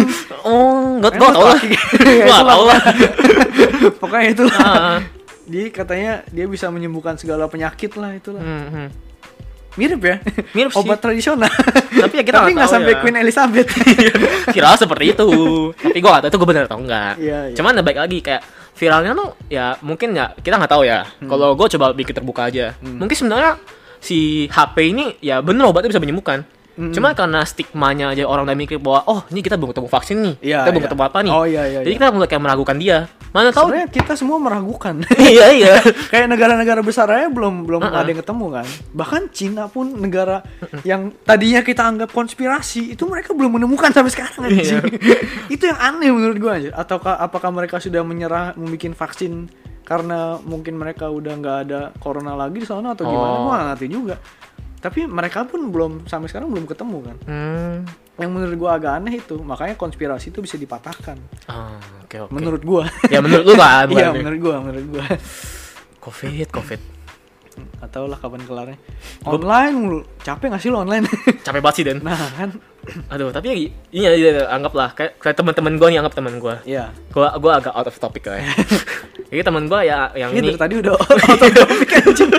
Speaker 2: Oh, nggak tau lah.
Speaker 1: Nggak tahu lah. Pokoknya itu. Uh-huh. Dia katanya dia bisa menyembuhkan segala penyakit lah itulah. Mm-hmm. Mirip ya,
Speaker 2: mirip sih.
Speaker 1: Obat tradisional.
Speaker 2: Tapi ya kita
Speaker 1: tapi nggak sampai ya. Queen Elizabeth.
Speaker 2: Viral seperti itu. Tapi gue nggak tahu itu gue bener atau enggak.
Speaker 1: Iya, iya.
Speaker 2: Cuman baik lagi kayak viralnya tuh ya mungkin ya kita nggak tahu ya. Hmm. Kalau gue coba bikin terbuka aja, hmm. mungkin sebenarnya si H P ini ya bener obatnya bisa menyembuhkan. Mm-hmm. Cuma karena stigmanya aja orang udah mikir bahwa oh ini kita belum ketemu vaksin nih,
Speaker 1: yeah,
Speaker 2: kita belum
Speaker 1: yeah.
Speaker 2: ketemu apa nih.
Speaker 1: Oh, iya, iya,
Speaker 2: Jadi
Speaker 1: iya.
Speaker 2: kita mulai kayak meragukan dia. Mana tahu?
Speaker 1: Sebenarnya kita semua meragukan.
Speaker 2: Iya iya.
Speaker 1: Kayak negara-negara besar aja belum belum
Speaker 2: Uh-uh.
Speaker 1: ada yang ketemu kan. Bahkan Cina pun negara yang tadinya kita anggap konspirasi itu mereka belum menemukan sampai sekarang anjing. Itu yang aneh menurut gua aja. Ataukah apakah mereka sudah menyerah membuat vaksin karena mungkin mereka udah nggak ada corona lagi di sana atau gimana?
Speaker 2: Oh.
Speaker 1: Gua nggak ngerti juga. Tapi mereka pun belum sampai sekarang belum ketemu kan.
Speaker 2: Hmm.
Speaker 1: Yang menurut gua agak aneh itu, makanya konspirasi itu bisa dipatahkan.
Speaker 2: Ah, oke oke.
Speaker 1: Menurut gua.
Speaker 2: Ya menurut lu kan.
Speaker 1: Iya,
Speaker 2: berarti.
Speaker 1: menurut gua, menurut gua.
Speaker 2: Covid, Covid.
Speaker 1: Atau lah kapan kelarnya. Online mulu. Capek gak sih lo online?
Speaker 2: Capek banget sih Den.
Speaker 1: Nah kan.
Speaker 2: Aduh, tapi ini ya, ya, anggaplah kayak, kayak teman-teman gue nih, anggap teman gue.
Speaker 1: Iya.
Speaker 2: Gua gua agak out of topic lah ya. Jadi teman gue ya yang
Speaker 1: Ini
Speaker 2: ini.
Speaker 1: dari tadi udah ototopik anjing.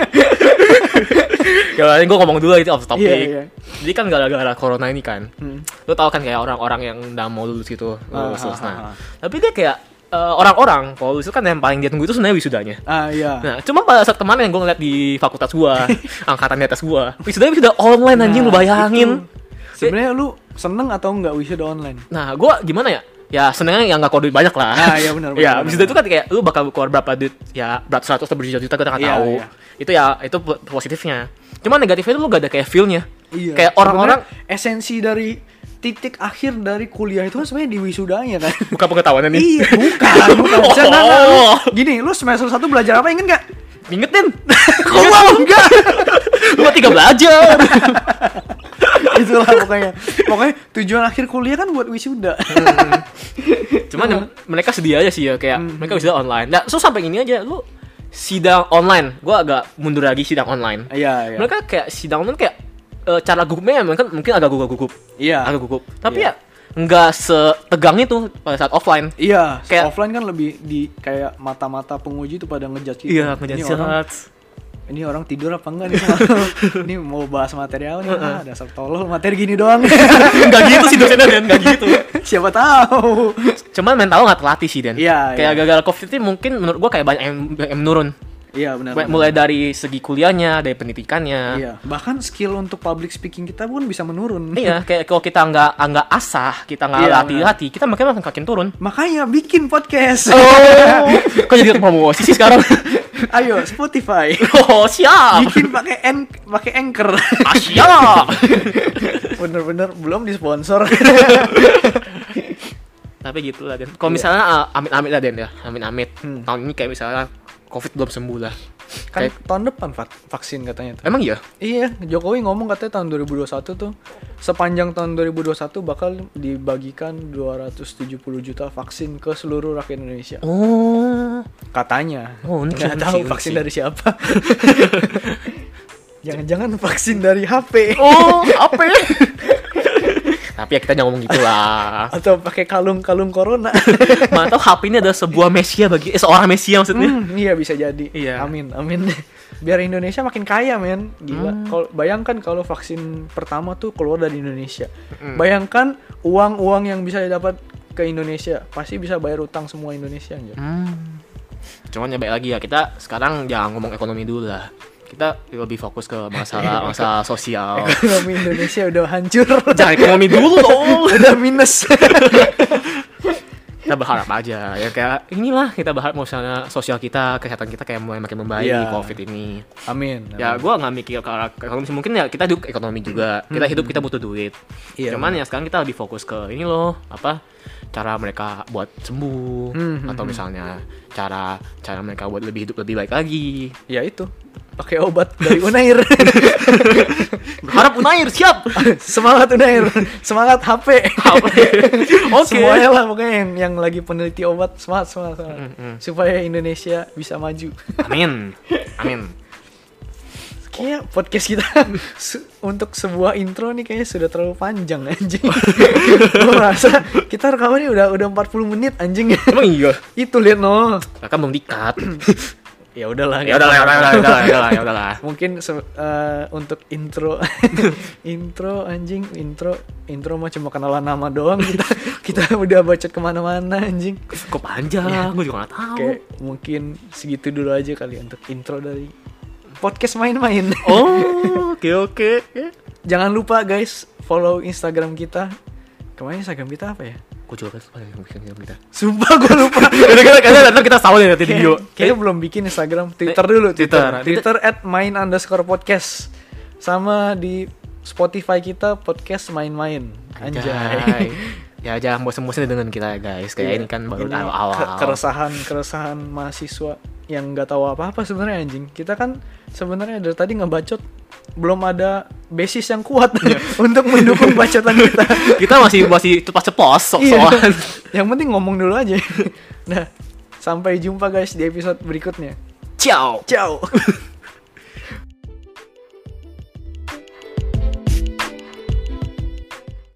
Speaker 2: Ya ini gue ngomong dulu itu off topic.
Speaker 1: Iya, iya.
Speaker 2: Jadi kan gara-gara corona ini kan.
Speaker 1: Hmm.
Speaker 2: Lu tau kan kayak orang-orang yang udah mau lulus gitu, lulus,
Speaker 1: Ah,
Speaker 2: lulus.
Speaker 1: ah,
Speaker 2: Nah,
Speaker 1: ah.
Speaker 2: tapi dia kayak eh, orang-orang kalau lulus itu kan yang paling dia tunggu itu sebenarnya wisudanya.
Speaker 1: Ah iya.
Speaker 2: Nah, cuma pada saat kemarin yang gue ngeliat di fakultas gua, angkatan di atas gua, wisudanya wisuda online anjing, lu bayangin.
Speaker 1: itu. Sebenarnya lu seneng atau enggak wisuda online?
Speaker 2: Nah, gua gimana ya? Ya senengnya yang nggak keluar duit banyak lah.
Speaker 1: Ah, iya, benar,
Speaker 2: Ya,
Speaker 1: benar,
Speaker 2: wisuda
Speaker 1: benar.
Speaker 2: itu kan kayak lu bakal keluar berapa duit? Ya beratus ratus atau berjuta-juta kita nggak
Speaker 1: Iya,
Speaker 2: tahu.
Speaker 1: iya.
Speaker 2: Itu ya itu positifnya. Cuma negatifnya itu lu gak ada kayak feel-nya.
Speaker 1: Iya.
Speaker 2: Kayak orang-orang
Speaker 1: Sebenarnya esensi dari titik akhir dari kuliah itu kan sebenarnya di wisudanya kan.
Speaker 2: buka pengetahuannya nih.
Speaker 1: Iya, bukan, bukan.
Speaker 2: Oh.
Speaker 1: Jangan, lu, gini, lu semester satu belajar apa inget gak?
Speaker 2: Ingetin.
Speaker 1: Kok mau enggak?
Speaker 2: Lu tiga belajar.
Speaker 1: Itulah pokoknya. Pokoknya tujuan akhir kuliah kan buat wisuda.
Speaker 2: Cuman ya, mereka sedia aja sih ya kayak
Speaker 1: Hmm.
Speaker 2: mereka wisuda online. Nah, so sampai gini aja lu sidang online. Gua agak mundur lagi sidang online.
Speaker 1: Iya, iya.
Speaker 2: Mereka kayak sidang online kayak eh, cara gugupnya mungkin mungkin agak gugup-gugup.
Speaker 1: Iya.
Speaker 2: Agak gugup. Tapi
Speaker 1: Iya.
Speaker 2: ya nggak setegang itu pada saat offline.
Speaker 1: Iya,
Speaker 2: Kayak-
Speaker 1: offline kan lebih di kayak mata-mata penguji tuh pada ngejudge kita.
Speaker 2: Iya,
Speaker 1: Ini orang,
Speaker 2: ngejudge.
Speaker 1: ini orang tidur apa enggak nih? Ini mau bahas materi apa nih? Ah, dasar tolol, materi gini doang.
Speaker 2: Enggak gitu sih dosennya Dan, enggak gitu.
Speaker 1: Siapa tahu.
Speaker 2: Cuman mental nggak terlatih sih Dan.
Speaker 1: Iya,
Speaker 2: Kayak
Speaker 1: iya.
Speaker 2: gara-gara Covid ini mungkin menurut gua kayak banyak yang, yang menurun.
Speaker 1: Iya, benar.
Speaker 2: Baik,
Speaker 1: benar.
Speaker 2: mulai dari segi kuliahnya, dari pendidikannya.
Speaker 1: Iya, bahkan skill untuk public speaking kita pun bisa menurun.
Speaker 2: Iya, kayak kalau kita nggak nggak asah, kita nggak
Speaker 1: Iya,
Speaker 2: latih-latih, kita makin makin makin turun.
Speaker 1: Makanya bikin podcast.
Speaker 2: Oh, kok jadi promosi sih sekarang?
Speaker 1: Ayo Spotify.
Speaker 2: Oh, siap.
Speaker 1: Bikin pakai en pakai Anchor.
Speaker 2: Ah, siap.
Speaker 1: Bener-bener belum disponsor.
Speaker 2: Tapi gitu lah, Den. Kalau misalnya uh, amit-amit lah, Den ya. Amit-amit.
Speaker 1: Hmm.
Speaker 2: Tahun ini kayak misalnya Covid belum sembuh lah.
Speaker 1: Kan
Speaker 2: Kayak-
Speaker 1: tahun depan vak- vaksin katanya tuh.
Speaker 2: Emang iya?
Speaker 1: Iya, Jokowi ngomong katanya tahun dua ribu dua puluh satu tuh sepanjang tahun dua ribu dua puluh satu bakal dibagikan dua ratus tujuh puluh juta vaksin ke seluruh rakyat Indonesia.
Speaker 2: Oh.
Speaker 1: Katanya.
Speaker 2: Oh, unik sih,
Speaker 1: Nggak
Speaker 2: unik
Speaker 1: tahu
Speaker 2: sih, unik
Speaker 1: vaksin
Speaker 2: sih.
Speaker 1: dari siapa. Jangan-jangan vaksin dari H P
Speaker 2: Oh, apa ya? Tapi ya kita jangan ngomong gitu lah.
Speaker 1: atau pakai kalung-kalung corona.
Speaker 2: Mana tahu H P ini adalah sebuah mesia bagi eh, seorang mesia maksudnya.
Speaker 1: Hmm, iya bisa jadi.
Speaker 2: Iya.
Speaker 1: Amin, amin. Biar Indonesia makin kaya, men. Gila.
Speaker 2: Hmm.
Speaker 1: Kalau bayangkan kalau vaksin pertama tuh keluar dari Indonesia.
Speaker 2: Hmm.
Speaker 1: Bayangkan uang-uang yang bisa didapat ke Indonesia, pasti bisa bayar utang semua Indonesia anjir.
Speaker 2: Hmm. Cuman ya baik lagi ya, kita sekarang jangan ngomong ekonomi dulu lah. Kita lebih fokus ke masalah masalah sosial.
Speaker 1: Ekonomi Indonesia udah hancur.
Speaker 2: Jangan ekonomi dulu dong.
Speaker 1: Udah minus.
Speaker 2: Kita berharap aja ya kayak inilah kita berharap misalnya sosial kita, kesehatan kita kayak mulai makin membaik
Speaker 1: Iya.
Speaker 2: Covid ini.
Speaker 1: Amin.
Speaker 2: Ya
Speaker 1: amin.
Speaker 2: gue nggak mikir ke arah ke ekonomi, mungkin ya kita hidup ekonomi juga. Kita hidup kita butuh duit.
Speaker 1: Iya,
Speaker 2: Cuman ya sekarang kita lebih fokus ke ini loh, apa cara mereka buat sembuh
Speaker 1: Hmm, hmm,
Speaker 2: atau
Speaker 1: hmm.
Speaker 2: misalnya cara cara mereka buat lebih hidup lebih baik lagi.
Speaker 1: Ya itu. Pakai obat dari Unair.
Speaker 2: Berharap Unair siap.
Speaker 1: Semangat Unair. Semangat H P.
Speaker 2: Oke.
Speaker 1: Semuanya lah pokoknya yang yang lagi peneliti obat semangat semangat, semangat.
Speaker 2: Mm, mm.
Speaker 1: Supaya Indonesia bisa maju.
Speaker 2: Amin. Amin.
Speaker 1: Kayaknya podcast kita se- untuk sebuah intro nih kayaknya sudah terlalu panjang anjing. Gue merasa kita rekamannya udah udah empat puluh menit anjing.
Speaker 2: Emang iya.
Speaker 1: Itu lihat no.
Speaker 2: Kan belum dikat.
Speaker 1: Ya udahlah.
Speaker 2: Ya udahlah, ya udahlah, ya udahlah, ya udahlah, ya udahlah.
Speaker 1: Mungkin se- eh, untuk intro intro anjing intro intro mah cuma kenalan nama doang kita kita udah bacot kemana-mana anjing.
Speaker 2: Kok panjang? Gue juga nggak tahu.
Speaker 1: Kayak mungkin segitu dulu aja kali untuk intro dari podcast main-main.
Speaker 2: Oh, oke oke.
Speaker 1: Jangan lupa guys, follow Instagram kita. Kemarin Instagram kita apa ya?
Speaker 2: Gue juga kan yang bikin kita.
Speaker 1: Sumpah gue lupa.
Speaker 2: Karena nanti kita sama nih nanti di bio.
Speaker 1: Kayaknya belum bikin Instagram, Twitter dulu. Twitter,
Speaker 2: Twitter.
Speaker 1: Twitter at main underscore podcast. Sama di Spotify kita podcast main-main. Anjay.
Speaker 2: Ya jangan bosan-bosan dengan kita guys. Kayak
Speaker 1: Iya,
Speaker 2: ini kan baru
Speaker 1: ini
Speaker 2: awal-awal.
Speaker 1: ke- keresahan keresahan mahasiswa yang nggak tahu apa-apa sebenarnya anjing. Kita kan sebenarnya dari tadi ngebacot belum ada basis yang kuat untuk mendukung bacotan kita.
Speaker 2: Kita masih masih cepat-ceplos
Speaker 1: Iya.
Speaker 2: sok-sokan.
Speaker 1: Yang penting ngomong dulu aja. Nah, sampai jumpa guys di episode berikutnya.
Speaker 2: Ciao.
Speaker 1: Ciao.